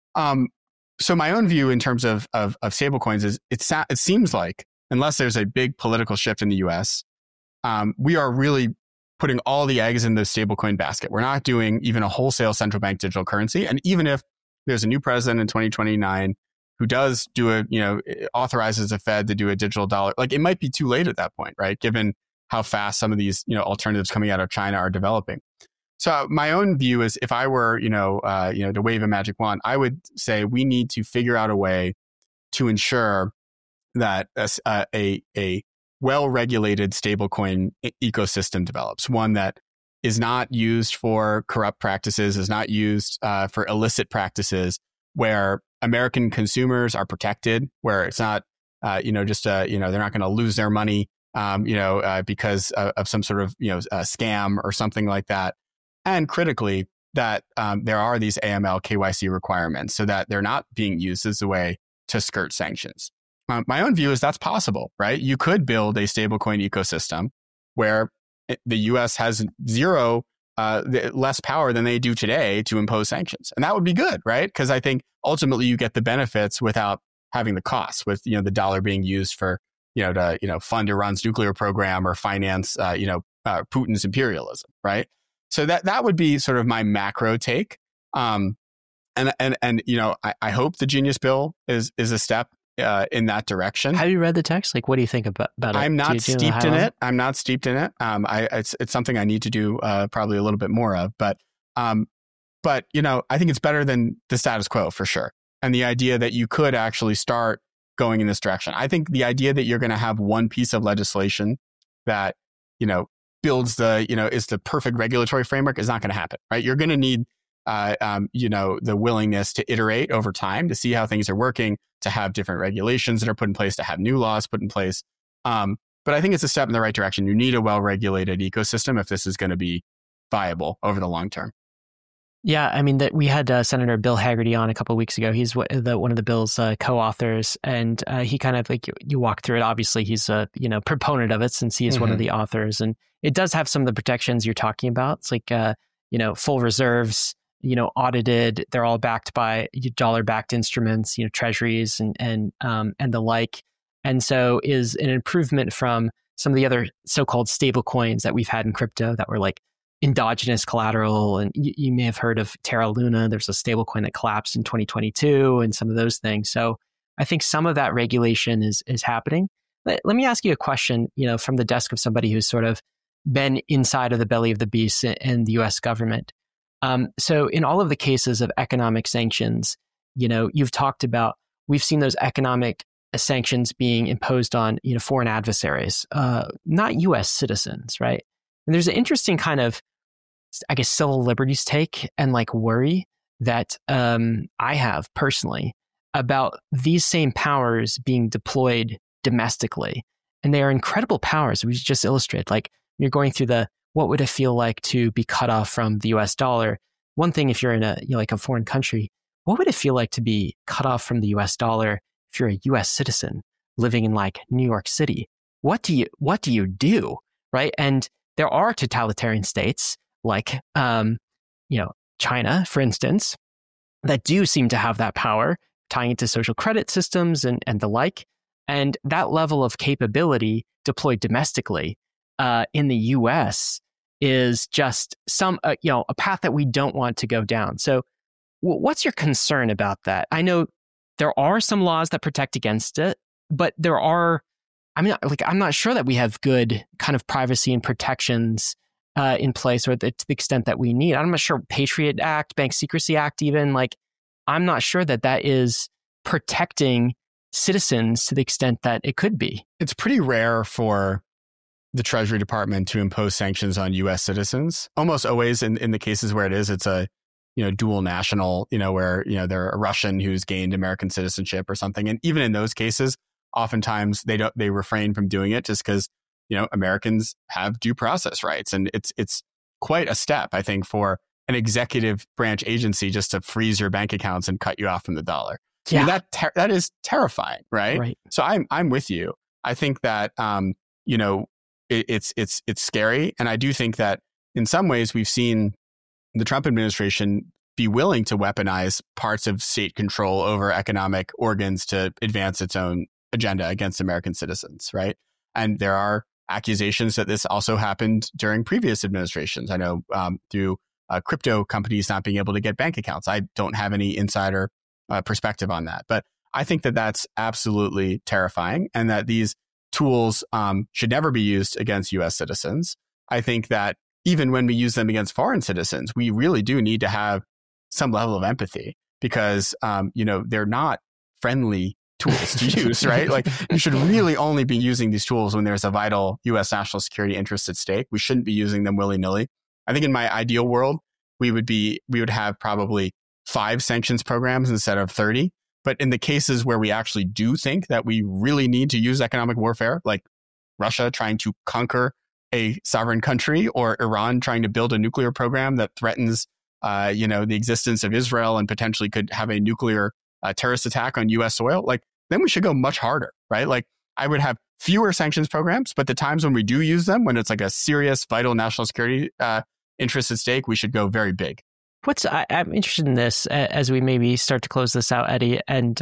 So my own view in terms of stablecoins is it seems like, unless there's a big political shift in the US, we are really putting all the eggs in the stablecoin basket. We're not doing even a wholesale central bank digital currency. And even if there's a new president in 2029 who does do authorizes the Fed to do a digital dollar, like it might be too late at that point, right? Given how fast some of these, alternatives coming out of China are developing. So my own view is if I were, to wave a magic wand, I would say we need to figure out a way to ensure that a well-regulated stablecoin ecosystem develops, one that is not used for corrupt practices, is not used for illicit practices, where American consumers are protected, where it's not, they're not going to lose their money, because of some sort of, scam or something like that. And critically, that there are these AML KYC requirements so that they're not being used as a way to skirt sanctions. My own view is that's possible, right? You could build a stablecoin ecosystem where the US has zero less power than they do today to impose sanctions. And that would be good, right? Because I think ultimately you get the benefits without having the costs, with the dollar being used for to fund Iran's nuclear program or finance Putin's imperialism, right? So that would be sort of my macro take. I hope the Genius Bill is a step in that direction. Have you read the text? Like, what do you think about it? I'm not steeped in it. I'm not steeped in it. It's something I need to do probably a little bit more of. But I think it's better than the status quo for sure. And the idea that you could actually start going in this direction. I think the idea that you're going to have one piece of legislation that builds is the perfect regulatory framework is not going to happen, right? You're going to need the willingness to iterate over time to see how things are working, to have different regulations that are put in place, to have new laws put in place. But I think it's a step in the right direction. You need a well-regulated ecosystem if this is going to be viable over the long term. Yeah, I mean that we had Senator Bill Hagerty on a couple of weeks ago. He's one of the bill's co-authors, and he kind of you walk through it. Obviously, he's a proponent of it since he is one of the authors, and it does have some of the protections you're talking about. It's like full reserves, audited. They're all backed by dollar-backed instruments, treasuries and the like, and so is an improvement from some of the other so-called stable coins that we've had in crypto that were like endogenous collateral. And you may have heard of Terra Luna. There's a stable coin that collapsed in 2022 and some of those things. So I think some of that regulation is happening. Let me ask you a question, from the desk of somebody who's sort of been inside of the belly of the beast in the US government. So in all of the cases of economic sanctions, you've talked about, we've seen those economic sanctions being imposed on, foreign adversaries, not US citizens, right? And there's an interesting kind of, I guess, civil liberties take and like worry that I have personally about these same powers being deployed domestically. And they are incredible powers. We just illustrated, like you're going through what would it feel like to be cut off from the US dollar? One thing, if you're in a foreign country, what would it feel like to be cut off from the US dollar if you're a US citizen living in like New York City? What do you do, right? And there are totalitarian states like, China, for instance, that do seem to have that power, tying into social credit systems and the like. And that level of capability deployed domestically in the US is just a path that we don't want to go down. So what's your concern about that? I know there are some laws that protect against it, but I'm not sure that we have good kind of privacy and protections in place, or to the extent that we need. I'm not sure Patriot Act, Bank Secrecy Act, even I'm not sure that is protecting citizens to the extent that it could be. It's pretty rare for the Treasury Department to impose sanctions on U.S. citizens. Almost always in the cases where it's a dual national, where they're a Russian who's gained American citizenship or something. And even in those cases, oftentimes they refrain from doing it just because Americans have due process rights, and it's quite a step, I think, for an executive branch agency just to freeze your bank accounts and cut you off from the dollar. Yeah, I mean, that is terrifying, right? So I'm with you. I think that it's scary, and I do think that in some ways we've seen the Trump administration be willing to weaponize parts of state control over economic organs to advance its own agenda against American citizens, right? And there are accusations that this also happened during previous administrations. I know through crypto companies not being able to get bank accounts. I don't have any insider perspective on that, but I think that that's absolutely terrifying, and that these tools should never be used against U.S. citizens. I think that even when we use them against foreign citizens, we really do need to have some level of empathy, because they're not friendly tools to use, right? Like, you should really only be using these tools when there's a vital U.S. national security interest at stake. We shouldn't be using them willy-nilly. I think in my ideal world, we would have probably 5 sanctions programs instead of 30. But in the cases where we actually do think that we really need to use economic warfare, like Russia trying to conquer a sovereign country, or Iran trying to build a nuclear program that threatens the existence of Israel and potentially could have a nuclear terrorist attack on U.S. soil, then we should go much harder, right? Like, I would have fewer sanctions programs, but the times when we do use them, when it's like a serious, vital national security interest at stake, we should go very big. I'm interested in this as we maybe start to close this out, Eddie. And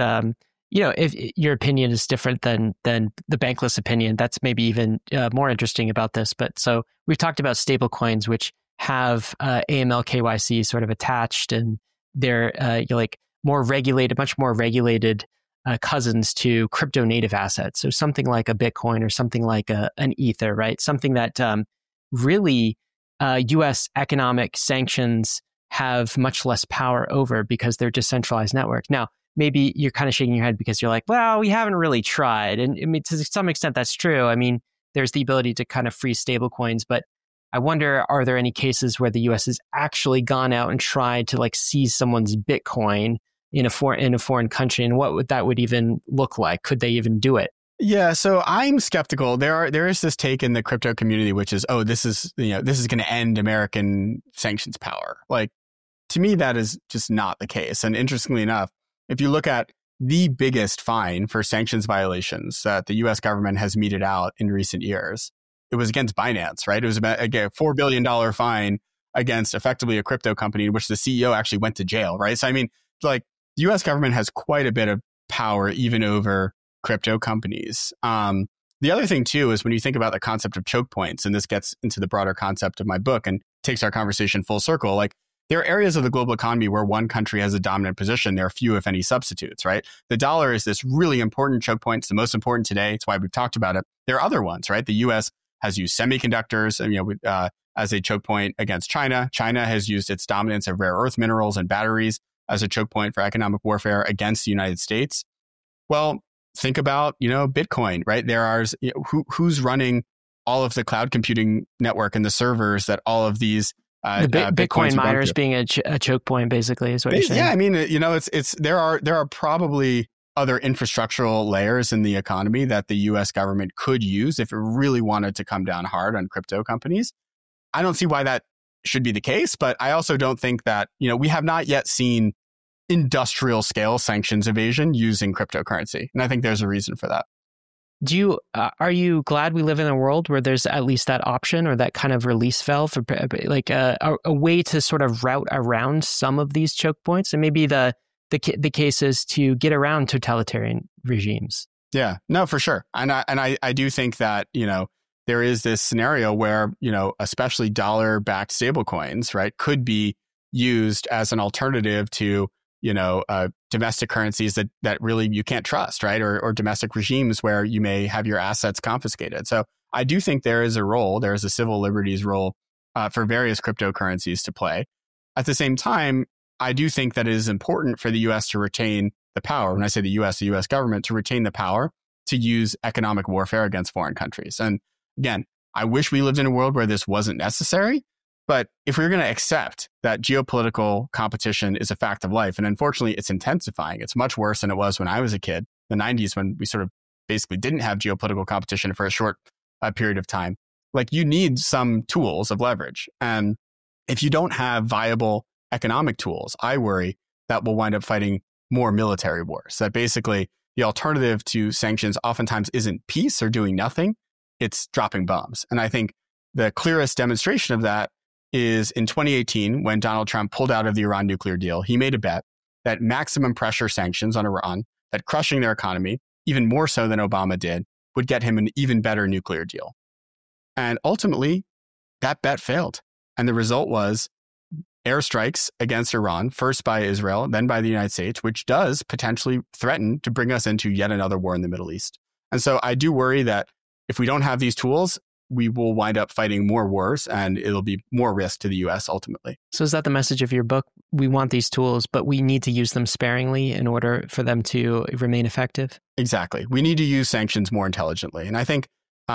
if your opinion is different than the Bankless opinion, that's maybe even more interesting about this. But so we've talked about stable coins, which have AML KYC sort of attached, and they're more regulated, much more regulated cousins to crypto native assets. So something like a Bitcoin or something like an Ether, right? Something that really U.S. economic sanctions have much less power over, because they're decentralized network. Now, maybe you're kind of shaking your head because you're like, well, we haven't really tried. And I mean, to some extent, that's true. I mean, there's the ability to kind of freeze stable coins, but I wonder, are there any cases where the U.S. has actually gone out and tried to seize someone's Bitcoin in a foreign country, and what that would even look like? Could they even do it? Yeah, so I'm skeptical. There is this take in the crypto community, which is, this is going to end American sanctions power. to me, that is just not the case. And interestingly enough, if you look at the biggest fine for sanctions violations that the US government has meted out in recent years, it was against Binance, right? It was about a $4 billion fine against effectively a crypto company in which the CEO actually went to jail, right? So, I mean, like the US government has quite a bit of power even over crypto companies. The other thing, too, is when you think about the concept of choke points, and this gets into the broader concept of my book and takes our conversation full circle, like there are areas of the global economy where one country has a dominant position. There are few, if any, substitutes, right? The dollar is this really important choke point. It's the most important today. It's why we've talked about it. There are other ones, right? The U.S. has used semiconductors, as a choke point against China. China has used its dominance of rare earth minerals and batteries as a choke point for economic warfare against the United States. Well, think about, Bitcoin, right? There are, who's running all of the cloud computing network and the servers that all of these Bitcoin miners being a choke point, basically, is what you're saying. Yeah, I mean, there are probably other infrastructural layers in the economy that the U.S. government could use if it really wanted to come down hard on crypto companies. I don't see why that should be the case, but I also don't think that, we have not yet seen industrial scale sanctions evasion using cryptocurrency. And I think there's a reason for that. Are you glad we live in a world where there's at least that option or that kind of release valve for like a way to sort of route around some of these choke points, and maybe the cases to get around totalitarian regimes? Yeah, no, for sure. And I do think that, there is this scenario where, especially dollar-backed stablecoins, right, could be used as an alternative to, domestic currencies that really you can't trust, right? Or domestic regimes where you may have your assets confiscated. So I do think there is a civil liberties role for various cryptocurrencies to play. At the same time, I do think that it is important for the U.S. to retain the power. When I say the U.S. government, to retain the power to use economic warfare against foreign countries. And again, I wish we lived in a world where this wasn't necessary. But if we're going to accept that geopolitical competition is a fact of life, and unfortunately it's intensifying, it's much worse than it was when I was a kid, the 90s, when we sort of basically didn't have geopolitical competition for a short period of time. Like, you need some tools of leverage. And if you don't have viable economic tools, I worry that we'll wind up fighting more military wars. That basically the alternative to sanctions oftentimes isn't peace or doing nothing, it's dropping bombs. And I think the clearest demonstration of that is in 2018, when Donald Trump pulled out of the Iran nuclear deal. He made a bet that maximum pressure sanctions on Iran, that crushing their economy, even more so than Obama did, would get him an even better nuclear deal. And ultimately, that bet failed. And the result was airstrikes against Iran, first by Israel, then by the United States, which does potentially threaten to bring us into yet another war in the Middle East. And so I do worry that if we don't have these tools, we will wind up fighting more wars, and it'll be more risk to the U.S. ultimately. So is that the message of your book? We want these tools, but we need to use them sparingly in order for them to remain effective? Exactly. We need to use sanctions more intelligently. And I think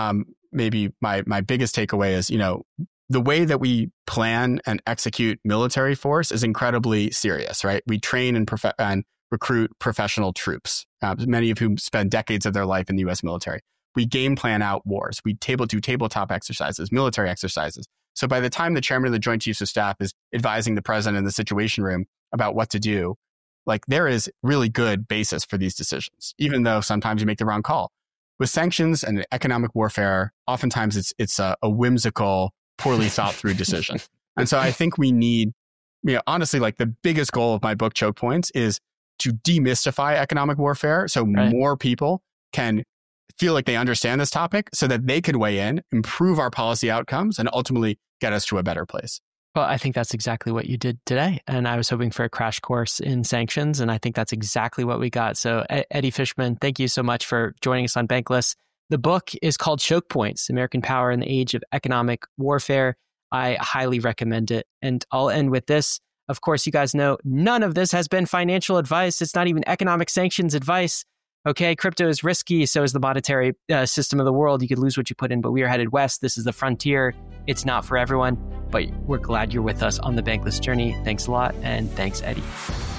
maybe my biggest takeaway is, the way that we plan and execute military force is incredibly serious, right? We train and recruit professional troops, many of whom spend decades of their life in the U.S. military. We game plan out wars. We do tabletop exercises, military exercises. So by the time the chairman of the Joint Chiefs of Staff is advising the president in the Situation Room about what to do, like, there is really good basis for these decisions, even though sometimes you make the wrong call. With sanctions and economic warfare, oftentimes it's a whimsical, poorly thought through decision. And so I think we need, honestly, like, the biggest goal of my book, Choke Points, is to demystify economic warfare so more people can feel like they understand this topic so that they could weigh in, improve our policy outcomes, and ultimately get us to a better place. Well, I think that's exactly what you did today. And I was hoping for a crash course in sanctions, and I think that's exactly what we got. So Eddie Fishman, thank you so much for joining us on Bankless. The book is called Choke Points, American Power in the Age of Economic Warfare. I highly recommend it. And I'll end with this. Of course, you guys know none of this has been financial advice. It's not even economic sanctions advice. Okay, crypto is risky, so is the monetary system of the world. You could lose what you put in, but we are headed west. This is the frontier. It's not for everyone, but we're glad you're with us on the Bankless journey. Thanks a lot, and thanks, Eddie.